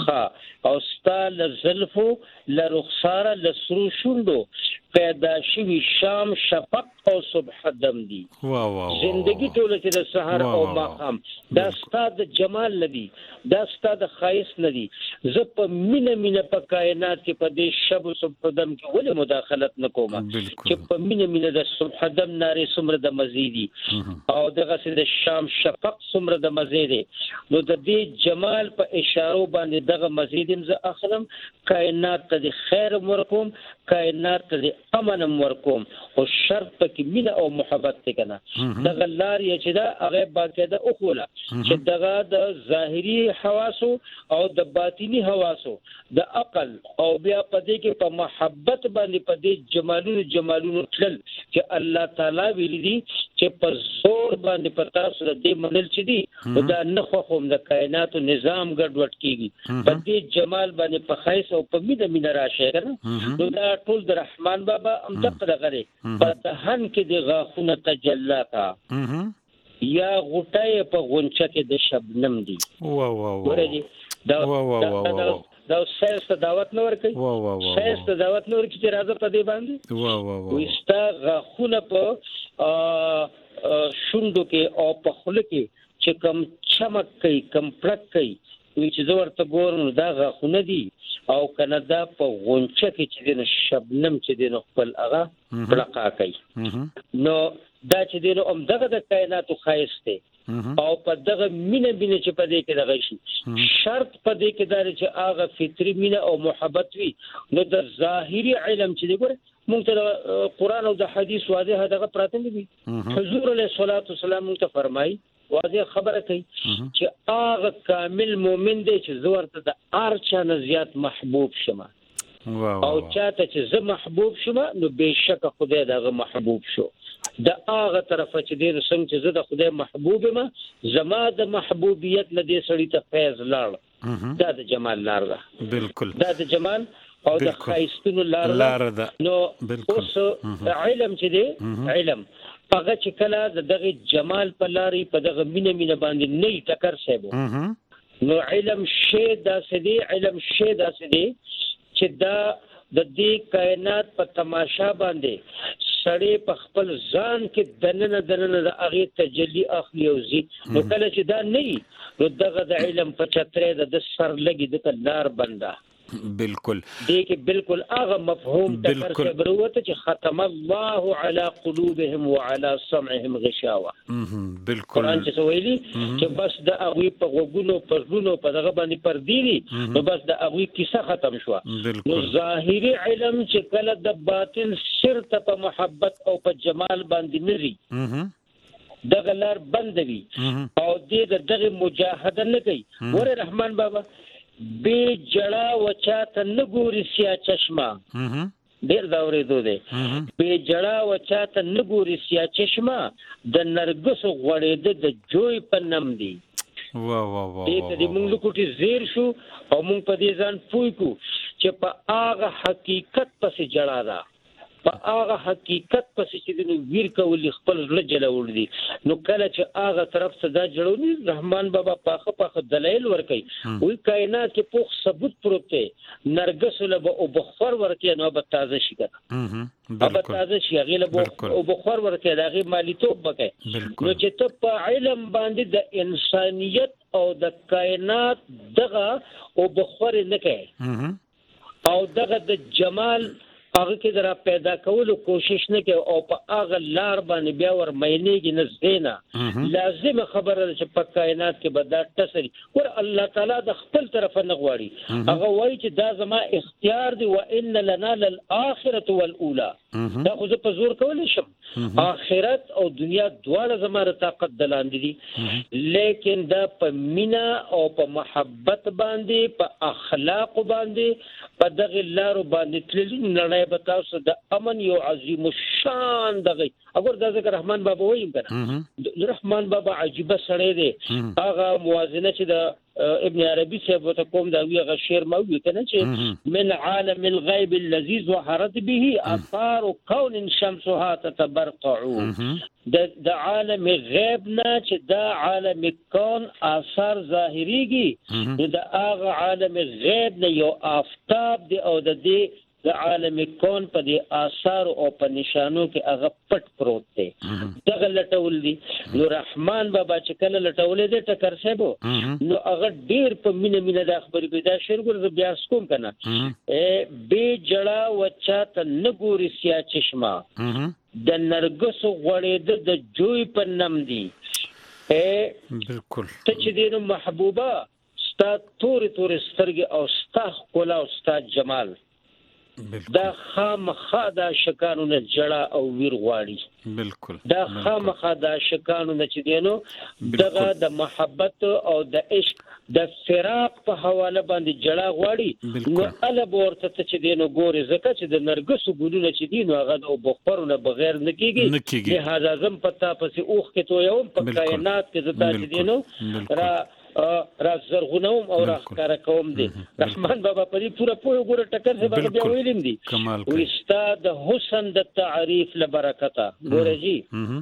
ها او ستال زلفو لرخساره لسرو شوندو پیدا شوی شام شفق او صبح دم دي واه واه زندگی ټول چې د سحر او ماقام دا ستاد جمال ندي دا ستاد خایس ندي ز په مینه مینه په کائنات کې په دې شب صبح دم کې ولې مداخلت نکوم چې په مینه مینه د صبح دم ناري سمره د مزيدي او دغه سي د شام شفق سمره د مزيدي نو د دې جمال په اشارو باندې دغه مزيدم ز اخرم کائنات ته خیر ورکوم کائنات ته امن ورکوم او شرط پکې مینه او محبت ته کنه دغه لار یې چې دا هغه باقاعده او کوله چې دغه د ظاهري حواسو او د باطینی حواسو د عقل او بیا پدې کې په محبت باندې پدې جمالونو جمالونو تل چې الله تعالی ویلي دي چې په زور باندې پتا سره دې منل چې دي دا نه خو هم د کائنات نظام ګډوډ کیږي پدې جمال باندې په خیس او په مینه مینه راشه کنه نو دا ټول د رحمان بابا ام دغه غره په دهن کې د غاخونه تجلا کا یا غټه په غونچه کې د شبنم دي واه واه واه دا واه دا سیاست دعوت نور کوي واه واه واه سیاست دعوت نور کوي چې راځه په دې باندې واه واه واه وستا غاخونه په شوندو کې او په خله کې چې کم چمک کوي کم پړک کوي چې زه ورته ګورم دا غاخونه دي او کنه دا په غونچه کې چې د شبنم چې د خپل هغه پړقا کوي نو دا چې د ام دغه د کائنات خایسته او په دغه مینه مینه چې په دې کې دغه شي شرط په دې کې دا چې هغه فطری مینه او محبت وي نو د ظاهري علم چې دی ګوره مونږ ته قرآن او د حدیث واضح دغه پراته دي حضور علیه الصلاۃ والسلام مونږ ته فرمایي واضح خبره کوي چې هغه کامل مؤمن دی چې زه ورته د هر چا نه زیات محبوب شم او چاته چې زه محبوب شم نو بهشکه خدای دغه محبوب شو د هغه طرفه چې دې څنګه چې زه د خدای محبوب یم زما د محبوبیت نه دې سړی ته فیض لاړ دا د جمال لار ده بالکل دا د جمال او د خایستونو لار ده نو اوس علم چې دی علم هغه چې کله دغه جمال په لارې په دغه مینه مینه باندې نه ټکر شیبو نو علم شی دا سدي علم شی دا سدي چې دا د دې کائنات په تماشا باندې سړی په خپل ځان کې دننه دننه د هغه تجلی اخلي او زی نو کله چې دا نه نو دغه د علم په چترې د سر لګي د لار بنده بالکل دې کې بالکل هغه مفهوم تکر څه بروته چې ختم الله على قلوبهم وعلى سمعهم غشاوه بالکل قرآن چې ویلي چې بس د هغه په غوګونو په زړونو په دغه باندې پرديري نو بس د هغه کیسه ختم شو نو ظاهري علم چې کله د باطن سر ته په محبت او په جمال باندې نري دغه لار بندوي او دې دغه مجاهده نه کوي ور رحمان بابا بی جڑا وچاته نګوري سیا چشمه ډیر دا ورېدو دی بی جڑا وچاته نګوري سیا چشمه د نرګس غوړېده د جوی په نم دی وا وا وا دې دې موږ لکوټي زیر شو او موږ په دې ځان پوي کو چې په هغه حقیقت پسې جڑا ده په هغه حقیقت پسې چې د ویر کول خپل ځل جوړ دي نو کله چې هغه طرف څخه دا جوړونی رحمان بابا پاخه پاخه دلایل ورکي وی کائنات کې پوخ ثبوت پروت دی نرګس له او بخور ورکي نو به تازه شي کنه به تازه شي غیله او بخور ورکي دغه مالیتوب بکې نو چې ته په علم باندې د انسانيت او د کائنات دغه او بخور نه کوي او دغه د جمال هغه کې درا پیدا کولو کوشش نه کوي او په هغه لار باندې بیا ور مینېږي نزدینا لازم خبره چې په کائنات کې بدا تسری ور الله تعالی د خپل طرف نه غواړي هغه وایي چې دا زما اختیار دی وان لنا للآخرة والاولى دا خو زه په زور کولی شم آخرت او دنیا دواړه زما د طاقت دلاندې دي لیکن دا په مینا او په محبت باندې په اخلاق باندې په دغه لارو باندې تللی نه بتاوس د امن یو عظیم الشان دغه اگر د ذکر رحمان بابا وایم کنه رحمان بابا عجيبه سره دی هغه موازنه چې د ابن عربي صاحب ته کوم دا ویغه شعر مو وی کنه چې من عالم الغيب الذي ظهرت به اثار كون شمسها تتبرقع د عالم غیب نه چې دا عالم کون اثار ظاهريږي د هغه عالم غیب نه یو آفتاب دی او د دې د عالم کون په دي آثار او په نشانو کې هغه پټ پروت دی دغه لټول دي نو رحمان بابا چې کله لټولې دي ټکر شبو نو هغه ډیر په مینه مینه د خبرې پیدا شیر ګور بیا کوم کنه ا بی جڑا وچا ته نګوري سیا چشمه د نرګس غوړېده د جوی په نم دی ا بالکل ته چې دینو محبوبه ستا توري توري سترګې او ستا کولا او ستا جمال دا خامخا دا شکانو نه جړه او ویر غواړي بالکل دا خامخا دا شکانو نه چې دینو دغه د محبت او د عشق د فراق په حواله باندې جړه غواړي نو ال ورته چې دینو ګوري زکه چې د نرګس ګلونه چې دینو هغه د بخورونه بغیر نه کیږي لہذا زم پتا پسې اوخ کې تو یو په کائنات کې زتا چې دینو را را زرغونوم او را کار کوم دي رحمان بابا پری پورا پوره ګوره ټکر څه بیا بیا ویلم دي او استاد حسن د تعریف لبرکتا ګوره جی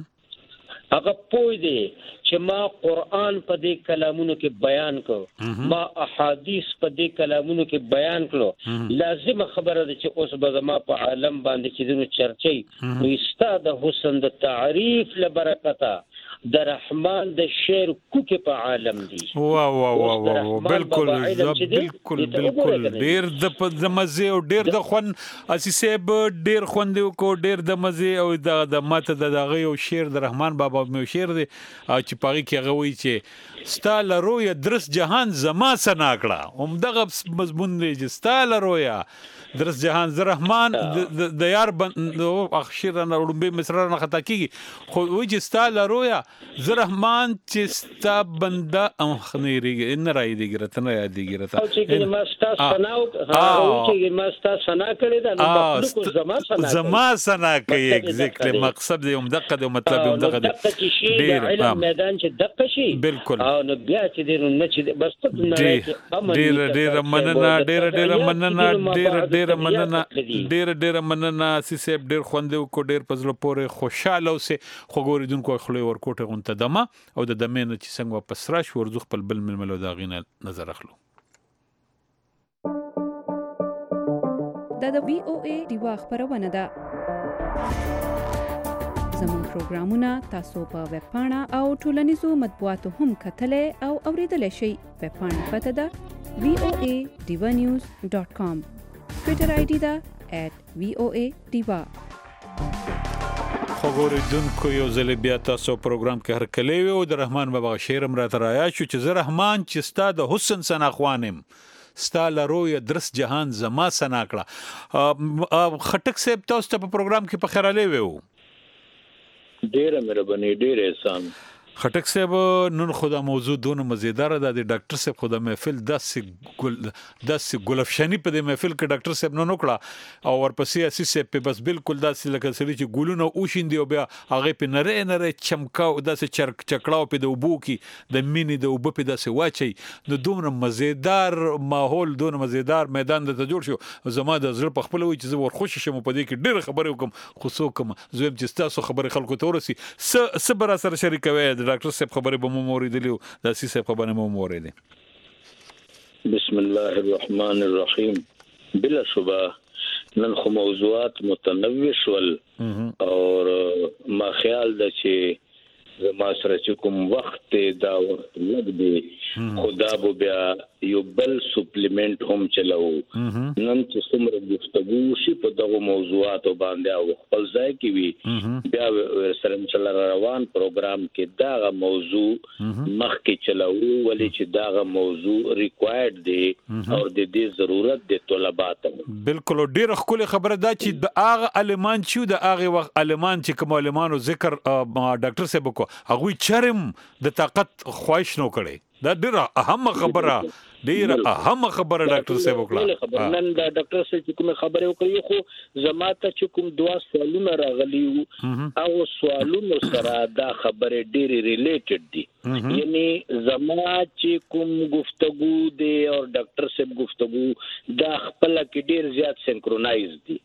هغه پوی دی چې ما قرآن په دې کلامونو کې بیان کړ ما احادیث په دې کلامونو کې بیان کړو لازم خبره ده چې اوس به ما په عالم باندې چې دنو چرچي او استاد حسن د تعریف لبرکتا د رحمان د شعر کوکه په عالم دي وا وا وا وا بالکل بالکل بالکل ډیر د مزه او ډیر د خون اسیسب ډیر خوند کو ډیر د مزه او د ماته د دغه یو شعر د رحمان بابا مو شعر دی چې پاره کې غوي چې ستاله رویا درس جهان زما سناکړه هم دغه مضمون دی چې ستاله رویا درس جهان ز رحمان د یار اخشیر نه وړمبه مصر نه خطا کیږي خو وې چې ستاله رویا زرحمان چې ستا بنده ام خنيري ان راي دي ګرته نه یادېږي راته او چې ما ستا سنا او چې ما ستا سنا کړی دا نو مخلوق زما سنا زما سنا کوي ایگزیکټلی مقصد دی هم دغه دی مطلب هم دغه دی ډېر علم میدان چې دغه شي بالکل او نو بیا چې دې نه چې بس ته نه ډېر ډېر مننه ډېر ډېر مننه ډېر ډېر مننه ډېر ډېر مننه سیسه ډېر خوندې کو ډېر پزله پورې خوشاله اوسه خو ګوریدونکو خلې ورکوټه غونته دمه او د دمه نه چې څنګه واپس راشي ورزخ خپل بل ململو دا غینه نظر اخلو دا د وی او ای دیوا خبرونه ده زموږ پروګرامونه تاسو په ویب پاڼه او ټولنیزو مطبوعاتو هم کتلای او اوریدلای شئ. ویب پاڼه پته ده وی او ای ډیوا نیوز ډاټ کام. ټویټر آی ډی ده ایټ وی او ای ډیوا. خو ګوریدونکو یو ځل بیا تاسو پروګرام کې هر کلی وي او د رحمان بابا شعر هم راته رایا شو چې زه رحمان چې ستا د حسن سنا خوانم ستا لروی درس جهان زما سنا کړه. خټک صاحب تاسو ته په پروګرام کې په خیراله ویو ډیره مهرباني ډیره احسان. خټک صاحب نن خدا موضوع دونه مزیدار ده د ډاکټر صاحب خدا محفل داسې ګل داسې ګلفشانی په دې محفل کې ډاکټر صاحب نن وکړه او ورپسې اسی صاحب په بس بالکل داسې لکه سړي چې ګلونه اوشیندي او بیا هغه په نره نره چمکاو داسې چرک چکړاو په د وبو کې د مینې د وبو په داسې واچي نو دومره مزیدار ماحول دونه مزیدار میدان د جوړ شو. زما د زړه په خپل وای چې زه ورخوش شم په دې کې ډېر خبرې وکم خو څوک زویم چې تاسو خبرې خلکو ته ورسي صبر سره شریکوي. ډاکټر صاحب خبرې به مو موریدلی او د سی صاحب خبرې مو موریدلی. بسم الله الرحمن الرحیم. بلا شبه نن خو موضوعات متنوع شول او ما خیال ده چې ما سره چې کوم وخت دا وخت لګ دی خدا به بیا یو بل سپلیمنٹ هم چلاو نن چې څومره گفتگو شي په دغه موضوعاتو باندې او خپل ځای کې وي بیا سره چل روان پروګرام کې دا موضوع مخ کې چلاو ولې چې دا موضوع ریکوایرډ دی او د دې ضرورت دی طلبات. بالکل ډیر خپل خبره دا چې د هغه علمان چې د هغه وخت علمان چې کوم علمانو ذکر ډاکټر صاحب کو هغه چرم د طاقت خواهش نو کړي. دا ډیره اهم خبره ډیره اهم خبره ډاکټر صاحب وکړه. نن دا ډاکټر صاحب چې کوم خبره وکړي خو زما ته چې کوم دوا سوالونه راغلي او سوالونو سره دا خبره ډیره ریلیټډ دي. یعنی زما چې کوم گفتگو دی او ډاکټر صاحب گفتگو دا خپل کې ډیر زیات سینکرونایز دي.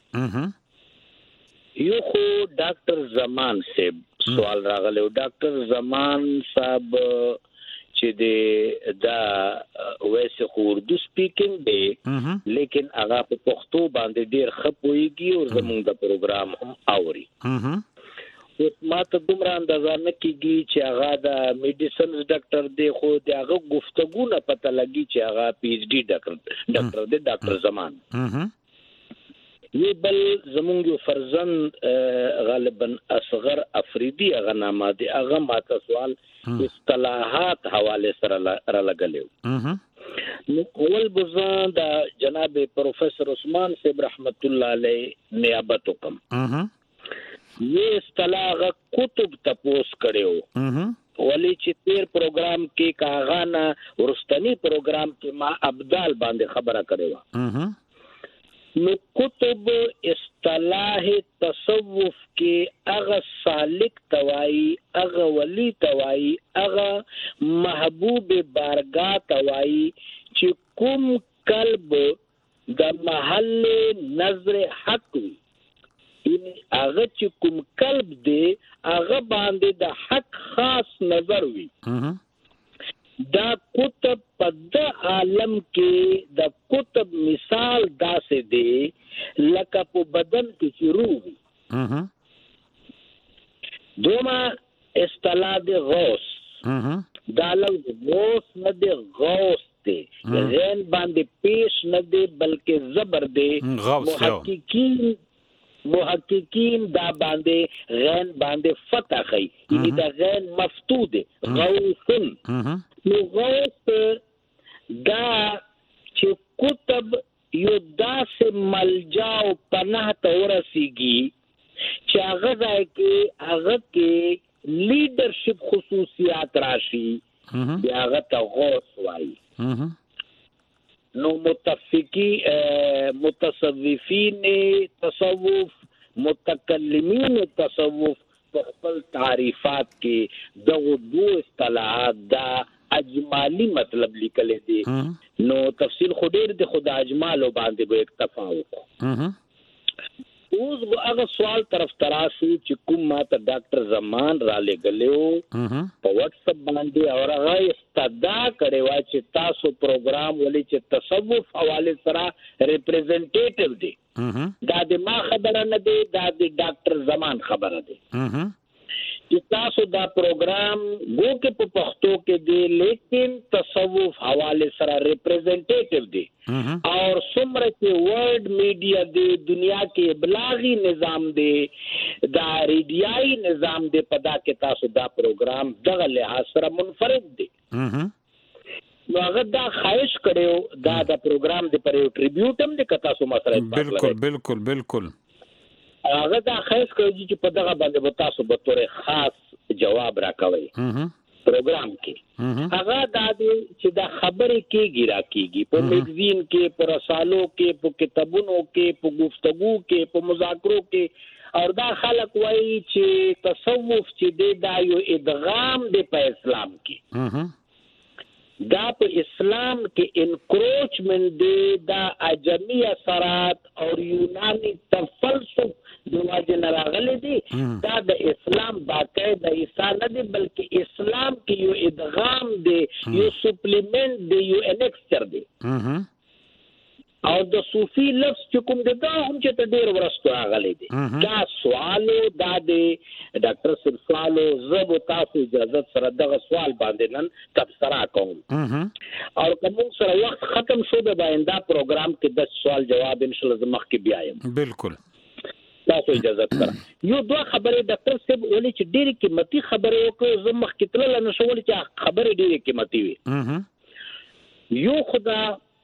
یو خو ډاکټر زمان صاحب سوال راغلی. ډاکټر زمان صاحب چې دا ویسه خو اردو سپیکینګ دی لیکن هغه په پښتو باندې ډیر خپويږي او زموږ د پروګرام هم اوري. او ما ته دومره اندازه نه کیږي چې هغه د میډیسنز ډاکټر دی خو دغه گفتگو نه پته لګي چې هغه پی ایچ ډی ډاکټر ډاکټر دی ډاکټر زمان. وی بل زمونږ یو فرزند غالبا اصغر افریدی هغه نامه دی هغه ماته سوال اصطلاحات حواله سره را لګلیو. نو اول بزا د جناب پروفیسر عثمان صاحب رحمت الله علیه نیابت وکم. یہ اصطلاح کتب تپوس کړو ولی چې تیر پروګرام کې کاغانا ورستنی پروګرام کې ما ابدال باندې خبره کړو. نو کتب اصطلاح تصوف کې اغه سالک توای اغه ولی توای اغه محبوب بارگاہ توای چې کوم قلب د محل نظر حق وي. یعنی اغه چې کوم قلب دی اغه باندې د حق خاص نظر وي. دا کتب په د عالم کې د کتب مثال داسې دی لکه په بدن کې چې روح وي. دوما اصطلاح د غوث دا لفظ غوث نه دی غوث دی غین باندې پیش نه دی بلکې زبر دی. محققین محققین دا باندې غین باندې فتح خي یعنی دا غین مفتوح دی غوثن. نو غوث دا چې کتب یو داسې ملجا او پناه ته ورسیږي چې هغه ځای کې هغه کې لیډرشپ خصوصیات راشي بیا هغه ته غوث وایي. نو متفقی متصوفین تصوف متکلمین تصوف په خپل تعریفات کې دغه دوه اصطلاحات دا اجمالی مطلب لیکل دي. نو تفصیل خو ډیر د خدا اجمال باندې به اکتفا وکړو. اوس هغه سوال طرف تراشو چې کوم ماته ډاکټر زمان را لګلو په واتس اپ باندې او هغه استدا کړي وا چې تاسو پروګرام ولې چې تصوف حواله سره ریپرزنټیټیو دی. دا د ما خبره نه دی، دا د ډاکټر زمان خبره دی چې تاسو دا پروګرام گو کې په پښتو کې دی لیکن تصوف حواله سره ریپرزنټیټیو دی اور څومره چې ورلد میډیا دی دنیا کې ابلاغي نظام دی دا ریډیایي نظام دی په دا کې تاسو دا پروګرام دغه لحاظ سره منفرد دی. نو هغه دا خواهش کړو دا دا پروګرام دی پر یو ټریبیوټ هم دی که تاسو مسله بالکل بالکل بالکل هغه دا خواهش کوي چې په دغه باندې به تاسو به تور خاص جواب راکوي پروګرام کې. هغه دا دی چې دا خبرې کېږي را کېږي په میگزین کې، په رسالو کې، په کتابونو کې، په گفتگو کې، په مذاکرو کې، او دا خلک وایي چې تصوف چې دی دا یو ادغام دی په اسلام کې، دا په اسلام کې انکروچمنٹ دی، دا عجمی اثرات اور یونانی تفلسف د واجه نه راغلي دي. دا د اسلام باقاعده عیسی نه دی بلکې اسلام کې یو ادغام دی، یو سپلیمنٹ دی، یو انیکسچر دی. او د صوفي لفظ چې کوم دی دا هم چې ته ډېر ورستو راغلی دی. دا سوالو دا دی ډاکټر صاحب سوالو زه به تاسو اجازت سره دغه سوال باندې نن تبصره کوم او که موږ سره وخت ختم شو به آینده پروګرام کې دس سوال جواب انشاءالله زه مخکې بیا یم. بالکل تاسو اجازت سره یو دوه خبرې ډاکټر صاحب ولې چې ډېرې قیمتي خبرې وکړو زه مخکې تللی نه شو ولې چې خبرې ډېرې قیمتي وي. یو خدا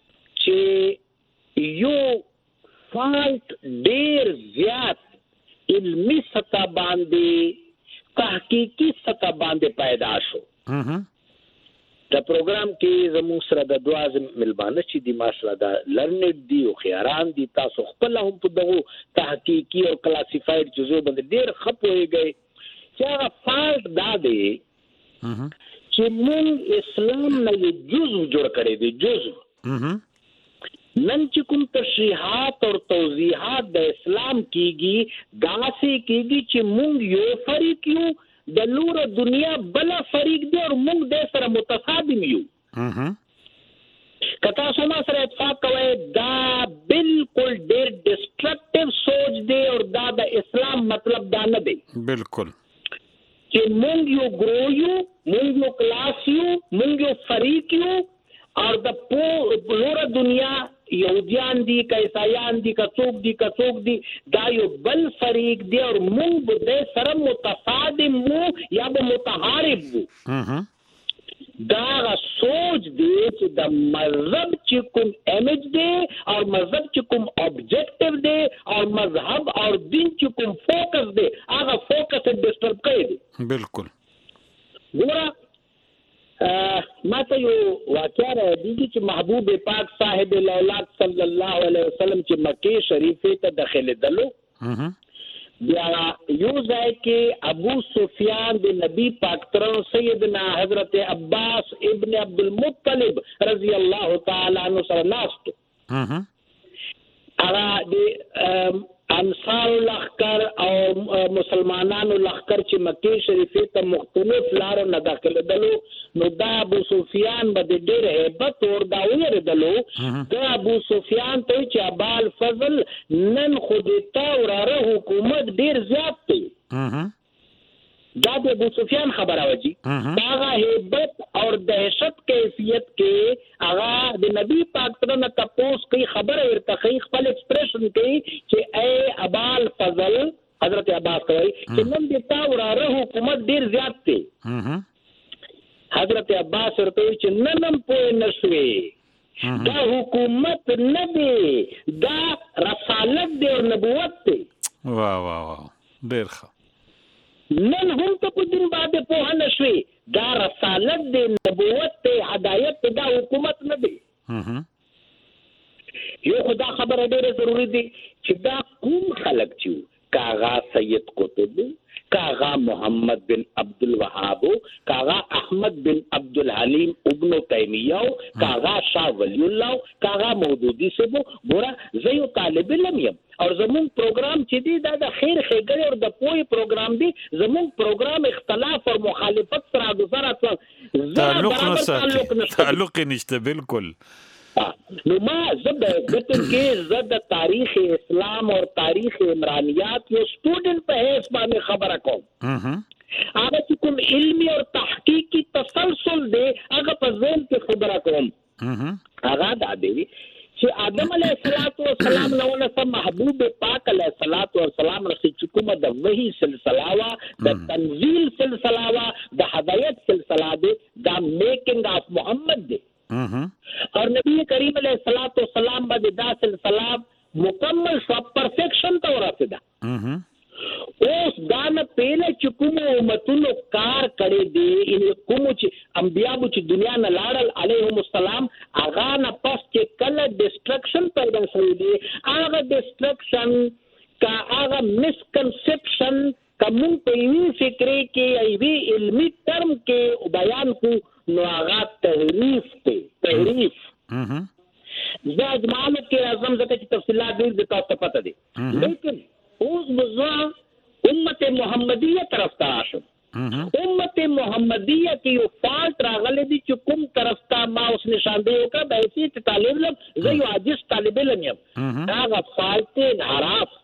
چې یو فالټ ډېر زیات علمي سطح باندې تحقیقي سطح باندې پیدا شو. دا پروګرام کې زموږ سره د دوه ملمانه چې دي ماشاءالله دا لرنډ دي او خیاران دي، تاسو خپل هم په دغه تحقیقي او کلاسیفاید جزو باندې ډېر خپويږئ چې هغه فالټ دا دی چې موږ اسلام نه یو جزو جوړ کړی دی. جزو نن چې کوم تشریحات او توضیحات د اسلام کیږي داسې کیږي چې موږ یو فریق یو د نور دنیا بل فریق دی او موږ د سره متصادم یو. کتا سما سره اتفاق کوي دا بالکل ډېر ډیسټرکټیو سوچ دی او دا د اسلام مطلب دا نه دی. بالکل چې موږ یو ګرو یو، موږ یو کلاس یو، موږ یو فریق یو او د په نور دنیا یهودیان دي که عیسایان دي که څوک دي که څوک دي دا یو بل فریق دی او موږ به د سره متصادم وو یا به متحارب وو. دا سوچ دی چې د مذهب چې کوم امیج دی او مذهب چې کوم آبجیکټیو دی او مذهب او دین چې کوم فوکس دی هغه فوکس ډسټرب کوي دی. بالکل ګوره ما ته یو واقعه را دیږي چې محبوب پاک صاحب الاولاد صلی الله علیه وسلم چې مکه شریفه ته داخلېدلو بیا یو ځای کې ابو سفیان د نبی پاک تر سیدنا حضرت عباس ابن عبد المطلب رضی الله تعالی عنہ سره ناست. هغه د انصار لخر او مسلمانانو لخر چې مکه شریفه ته مختلف لارو نه داخلېدلو نو دا ابو سفیان به د ډېر هیبت اور دا ویریدلو. دا ابو سفیان ته چې ابال فضل نن خود ته وراره حکومت ډېر زیات دی. دا د ابو سفیان خبره وجي هغه هیبت اور دهشت کیفیت کې هغه د نبی پاک سره نه تپوس کوي خبره ورته خپل ایکسپریشن کوي چې اے ابال فضل حضرت عباس کوي چې نن د تا وراره حکومت ډیر زیات دی. حضرت عباس ورته چې ننم پوه نشوي دا حکومت نه دی دا رسالت دی او نبوت دی. واه واه واه ډیر ښه. نن هم ته په دین باندې پوه نه شوې. دا رسالت دی، نبوت دی، هدایت دی، دا حکومت نه دی. یو خدا خبره ډیره ضروری دی چې دا کوم خلک چې کاغا سید قطب، کاغا محمد بن عبد الوهاب، کاغا احمد بن عبد الحلیم ابن تیمیہ، کاغا شاہ ولی اللہ، کاغا مودودی سے وہ ګوره زه یو طالب علم یم او زمون پروګرام چې دی دا د خیر ښېګړې او د پوهې پروګرام دی. زمون پروګرام اختلاف او مخالفت سره د سره تعلق نه ساتي، تعلق نشته بالکل. نو ما زب ګټل کې زد تاریخ اسلام او تاریخ عمرانیات یو سټوډنټ په هیڅ باندې خبره کوم. هغه چې کوم علمي او تحقیقي تسلسل دی هغه په ذهن کې خبره کوم. هغه دا دی چې آدم علیه السلام نو له محبوب پاک علیه السلام رسې چې کومه د وحی سلسله وا، د تنزیل سلسله وا، د هدایت سلسله دی، دا میکنګ اف محمد دی. اور نبی کریم علیہ الصلوۃ والسلام باندې دا سلسله مکمل شو، پرفیکشن ته ورسېده. اوس دا نه پیله چې کوم امتونو کار کړی دی، ان کوم چې انبیا مو چې دنیا نه لاړل علیهم السلام، هغه نه پس چې کله ډسټرکشن پیدا شوی دی، هغه ډسټرکشن کا هغه مسکنسپشن کوم په یوه فکرې کې ایوي علمي ټرم کې بیان کو نو هغه تحریف دی. تحریف زه اجمالو کې اعظم زکه چې تفصیلات ډېر د تاسو پته دي، لیکن اوس مزه امت محمدیه طرف ته راشم. امت محمدیه کې یو فالټ راغلی دی چې کوم طرف ته ما اوس نشاندهي وکړه د حیثیت طالب علم، زه یو عاجز طالب علم یم. هغه فالټ انحراف.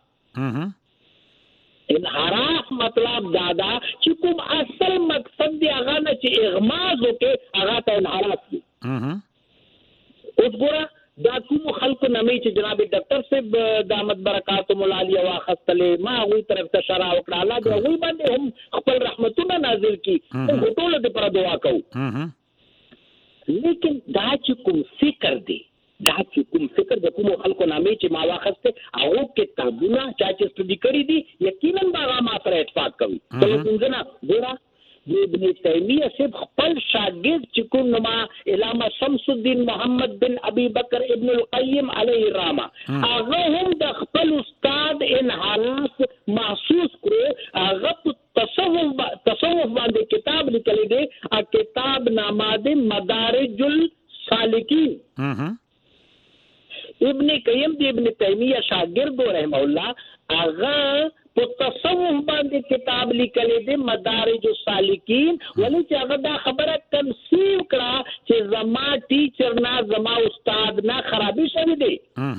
انحراف مطلب دادا چې کوم اصل مقصد دی هغه نه چې اغماز وکړي، هغه ته انحراف دی. اوس ګوره دا کوم خلکو نامې چې جناب ډاکټر صاحب دامت برکاتهم العالیه واخستلې، ما هغوی طرف ته شرح وکړه، الله دې هغوی باندې هم خپل رحمتونه نازل کړي، موږ ټول دې پر دعا کوو. لیکن دا چې کوم فکر دی، دا چې کوم فکر د کوم خلکو نامې چې ما واخسته هغه کتابونه چا چې سټډي کړي دي یقینا هغه ما سره اتفاق کوي. کله څنګه ګوره د ابن تیمیه صاحب خپل شاګرد چې کوم نوما علامه شمس الدین محمد بن ابي بکر ابن القیم علیه الرحمه، هغه هم د خپل استاد انحراف محسوس کړو. هغه په تصوف تصوف باندې کتاب لیکلی دی، ا کتاب نامه د مدارج السالکین. ابن قیم دی ابن تیمیه شاگرد رحمه الله، هغه په تصوف باندې کتاب لیکلی دی مدارج السالکین، ولی چې هغه دا خبره کنسیو کړه چې زما ټیچر نه زما استاد نه خرابي شوی دی.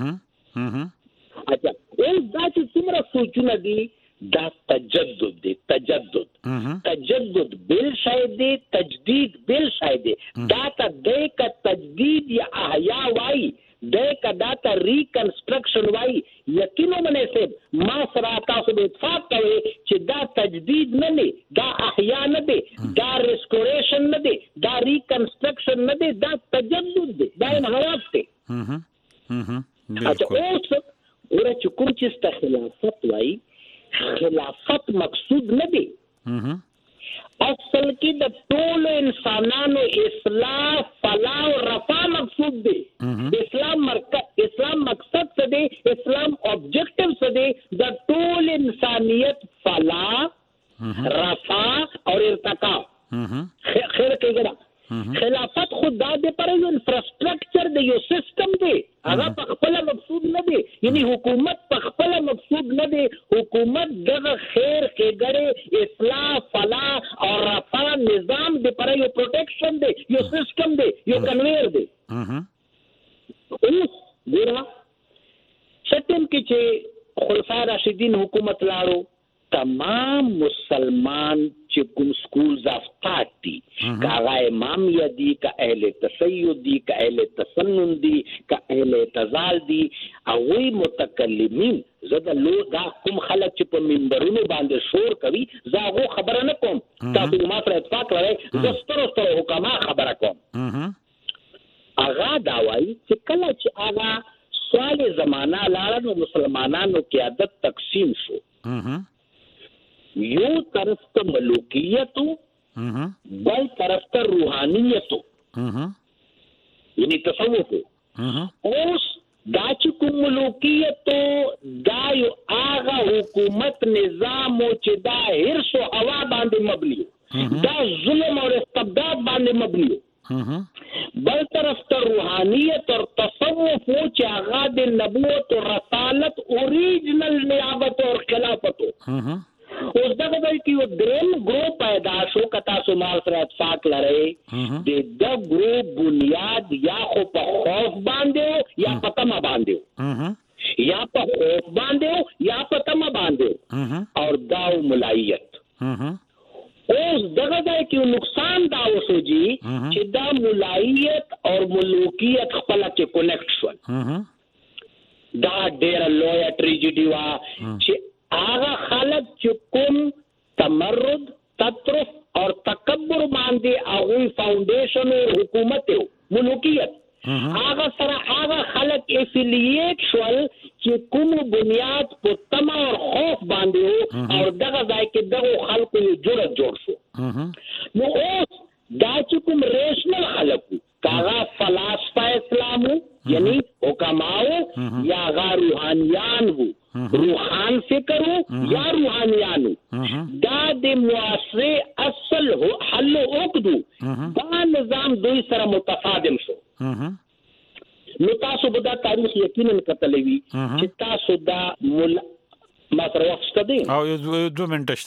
اچھا اوس دا چې څومره سوچونه دي، دا تجدد دی. تجدد تجدد بل شاید دی، تجدید بل شاید دی. دا تا دی کا تجدید یا احیا وائی، دے کا داتا ریکنسٹرکشن وائی. یقینو منه سے ما سره تاسو د اتفاق کوي چې دا تجدید نه دی، دا احیا نه دی، دا ریسټوریشن نه دی، دا ریکنسٹرکشن نه دی، دا تجدد دی، دا انحراف دی. اچھا اوس ګوره چې کوم چې ستا خلافت وائی، خلافت مقصود نه دی. اصل کې د ټولو انسانانو اصلاح، فلاح او رفاه مقصود دی. اسلام مرکز، اسلام مقصد څه دی، اسلام اوبجیکټیو څه دی، د ټول انسانیت فلاح، رفاه او ارتقا. خیر کېږي. خلافت خود دا د پر یو انفراستراکچر دی، یو سیستم دی، هغه په خپل مقصود نه دی. یعنی حکومت په خپل مقصود نه دی. حکومت دغه خیر ښېګړې، اصلاح، فلاح او رفاه نظام د پر یو پروټیکشن دی، یو سیستم دی، یو کنویر دی. اوس ګوره سټم کې چې خلفای راشدین حکومت لاړو، تمام مسلمان چې کوم سکولز اف تاٹ دي، که هغه امامیه دي، که اهل تشیع دي، که اهل تسنن دي، که اهل اعتزال دي، هغوی متکلمین، زه د لو دا کوم خلک چې په منبرونو باندې شور کوي، زه هغو خبره نه کوم. تاسو ما سره اتفاق لرئ، زه سترو سترو حکما خبره کوم. هغه دا وایي چې کله چې هغه سوال زمانه لاړه نو مسلمانانو قیادت تقسیم شو. یو طرف ته ملوکیت بل طرف ته روحانیت یعنی تصوف اوس دا چې کوم ملوکیت دا یو هغه حکومت نظام چې دا هرس او هوا باندې مبني دا ظلم او استبداد باندې مبني بل طرف ته روحانیت او تصوف چې هغه د نبوت او رسالت اوریجنل نیابت او خلافت اوس دغه ځای کې یو دریم ګروپ پیدا شو کتا سو مال سره اتفاق لري د د ګروپ بنیاد یا خو په خوف باندې یا په تما باندې یا په خوف باندې یا په تما باندې او داو ملایت اوس دغه ځای کې نقصان دا وشو جی چې دا ملایت او ملوکیت خپل کې کنیکټ شول دا ډېر لوی ټریجډي وا چې هغه خلک چې کوم تمرد تطرف اور تکبر باندې هغه فاونډیشن او حکومت او ملوکیت هغه سره هغه خلک افیلیټ شول چې کوم بنیاد په تما او خوف باندې او دغه ځای کې دغه خلکو یو جوړ جوړ شو نو اوس دا چې کوم ریشنل خلکو کاغه فلسفه اسلامو یعنی حکماو یا غیر روحانیان وو روحان فکر یا روحانیانو دا د معاصره اصل حل عقدو دا نظام دوی سره متصادم شو نو تاسو به دا تاریخ یقینا کتلوي چې تاسو دا مل ما سره وخت دی او دو منټه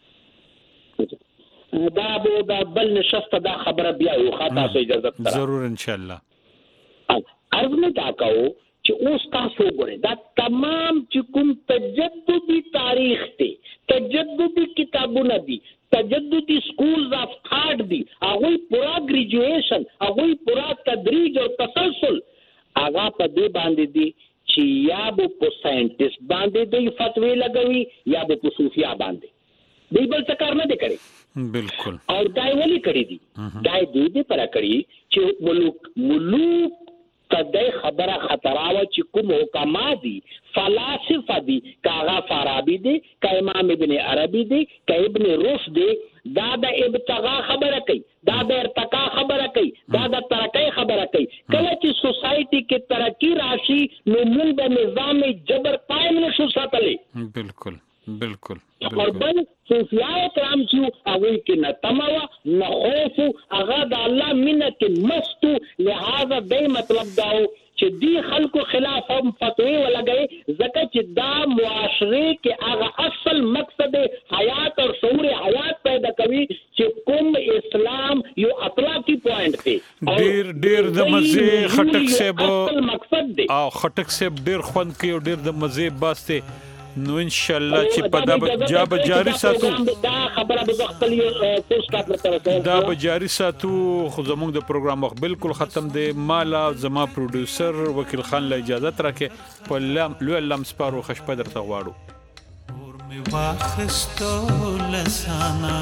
شته دا به دا بل نشسته دا خبره بیا یو خاطا سو اجازه ترا ضرور ان شاء الله ارز نه تاکاو چې اوس تاسو ګورئ دا تمام چې کوم تجددي تاریخ ته تجددي کتابونه دي تجددي سکولز اف تھاٹ دي هغه پورا گریجویشن هغه پورا تدریج او تسلسل هغه په دې باندې دي چې یا به په ساينټیست باندې دوی فتوی لګوي یا به په صوفیا باندې دوی بل څه کار نه دي کړی بالکل او دای ولي کړی دي دای دې دې پر کړی چې ملوک ملوک تدای خبره خطراوه چې کوم حکما دي فلاسفه دي کاغا فارابي دي کا امام ابن عربي دي کا ابن رشد دي دا د ابتغاء خبره کوي دا د ارتقا خبره کوي دا د ترقی خبره کوي کله چې سوسايټي کې ترقی راشي نو موږ د نظام جبر قائم نشو ساتلی بالکل بالکل اور بل صوفیاء کرام چې هغه کې نه تموا نه خوف هغه د الله مینه کې مستو لہذا دې مطلب داو چې دی خلکو خلاف هم فتوی ولګي ځکه چې دا معاشره کې هغه اصل مقصد حیات او شعور حیات پیدا کوي چې کوم اسلام یو اخلاقی پوینټ دی ډیر ډیر د مزه خټک سیب اصل مقصد دی او خټک سیب ډیر خوند کوي او ډیر د مزه باسته نو ان شاء الله چې په دا جاب جاری ساتو دا خبره به خپل پوسټ کاټ دا به جاری ساتو خو زموږ د پروګرام وخت بالکل ختم دی مالا زما پروډوسر وکیل خان له اجازه ترکه په لام لوی لام سپارو خشپه درته غواړو اور می واخستو لسانا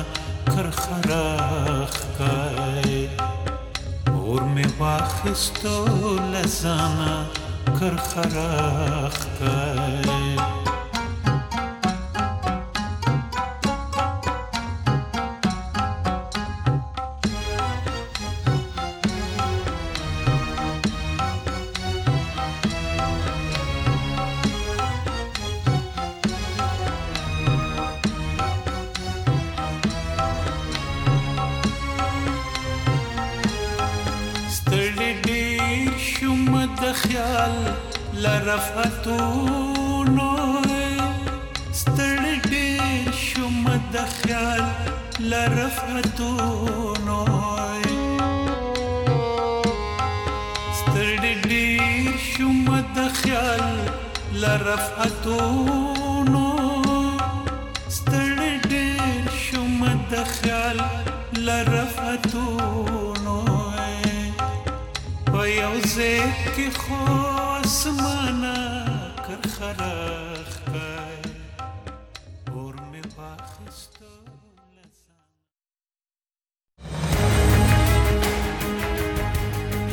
کرخراخ کای اور می واخستو لسانا کرخراخ کای خیال لرفتونو ستړي ډېر شوم د خیال لرفتونو ستړي ډېر شوم د خیال لرفتونو ستړي ډېر شوم د خیال لرفتونو یو ځکه خو اسمانه کر خراب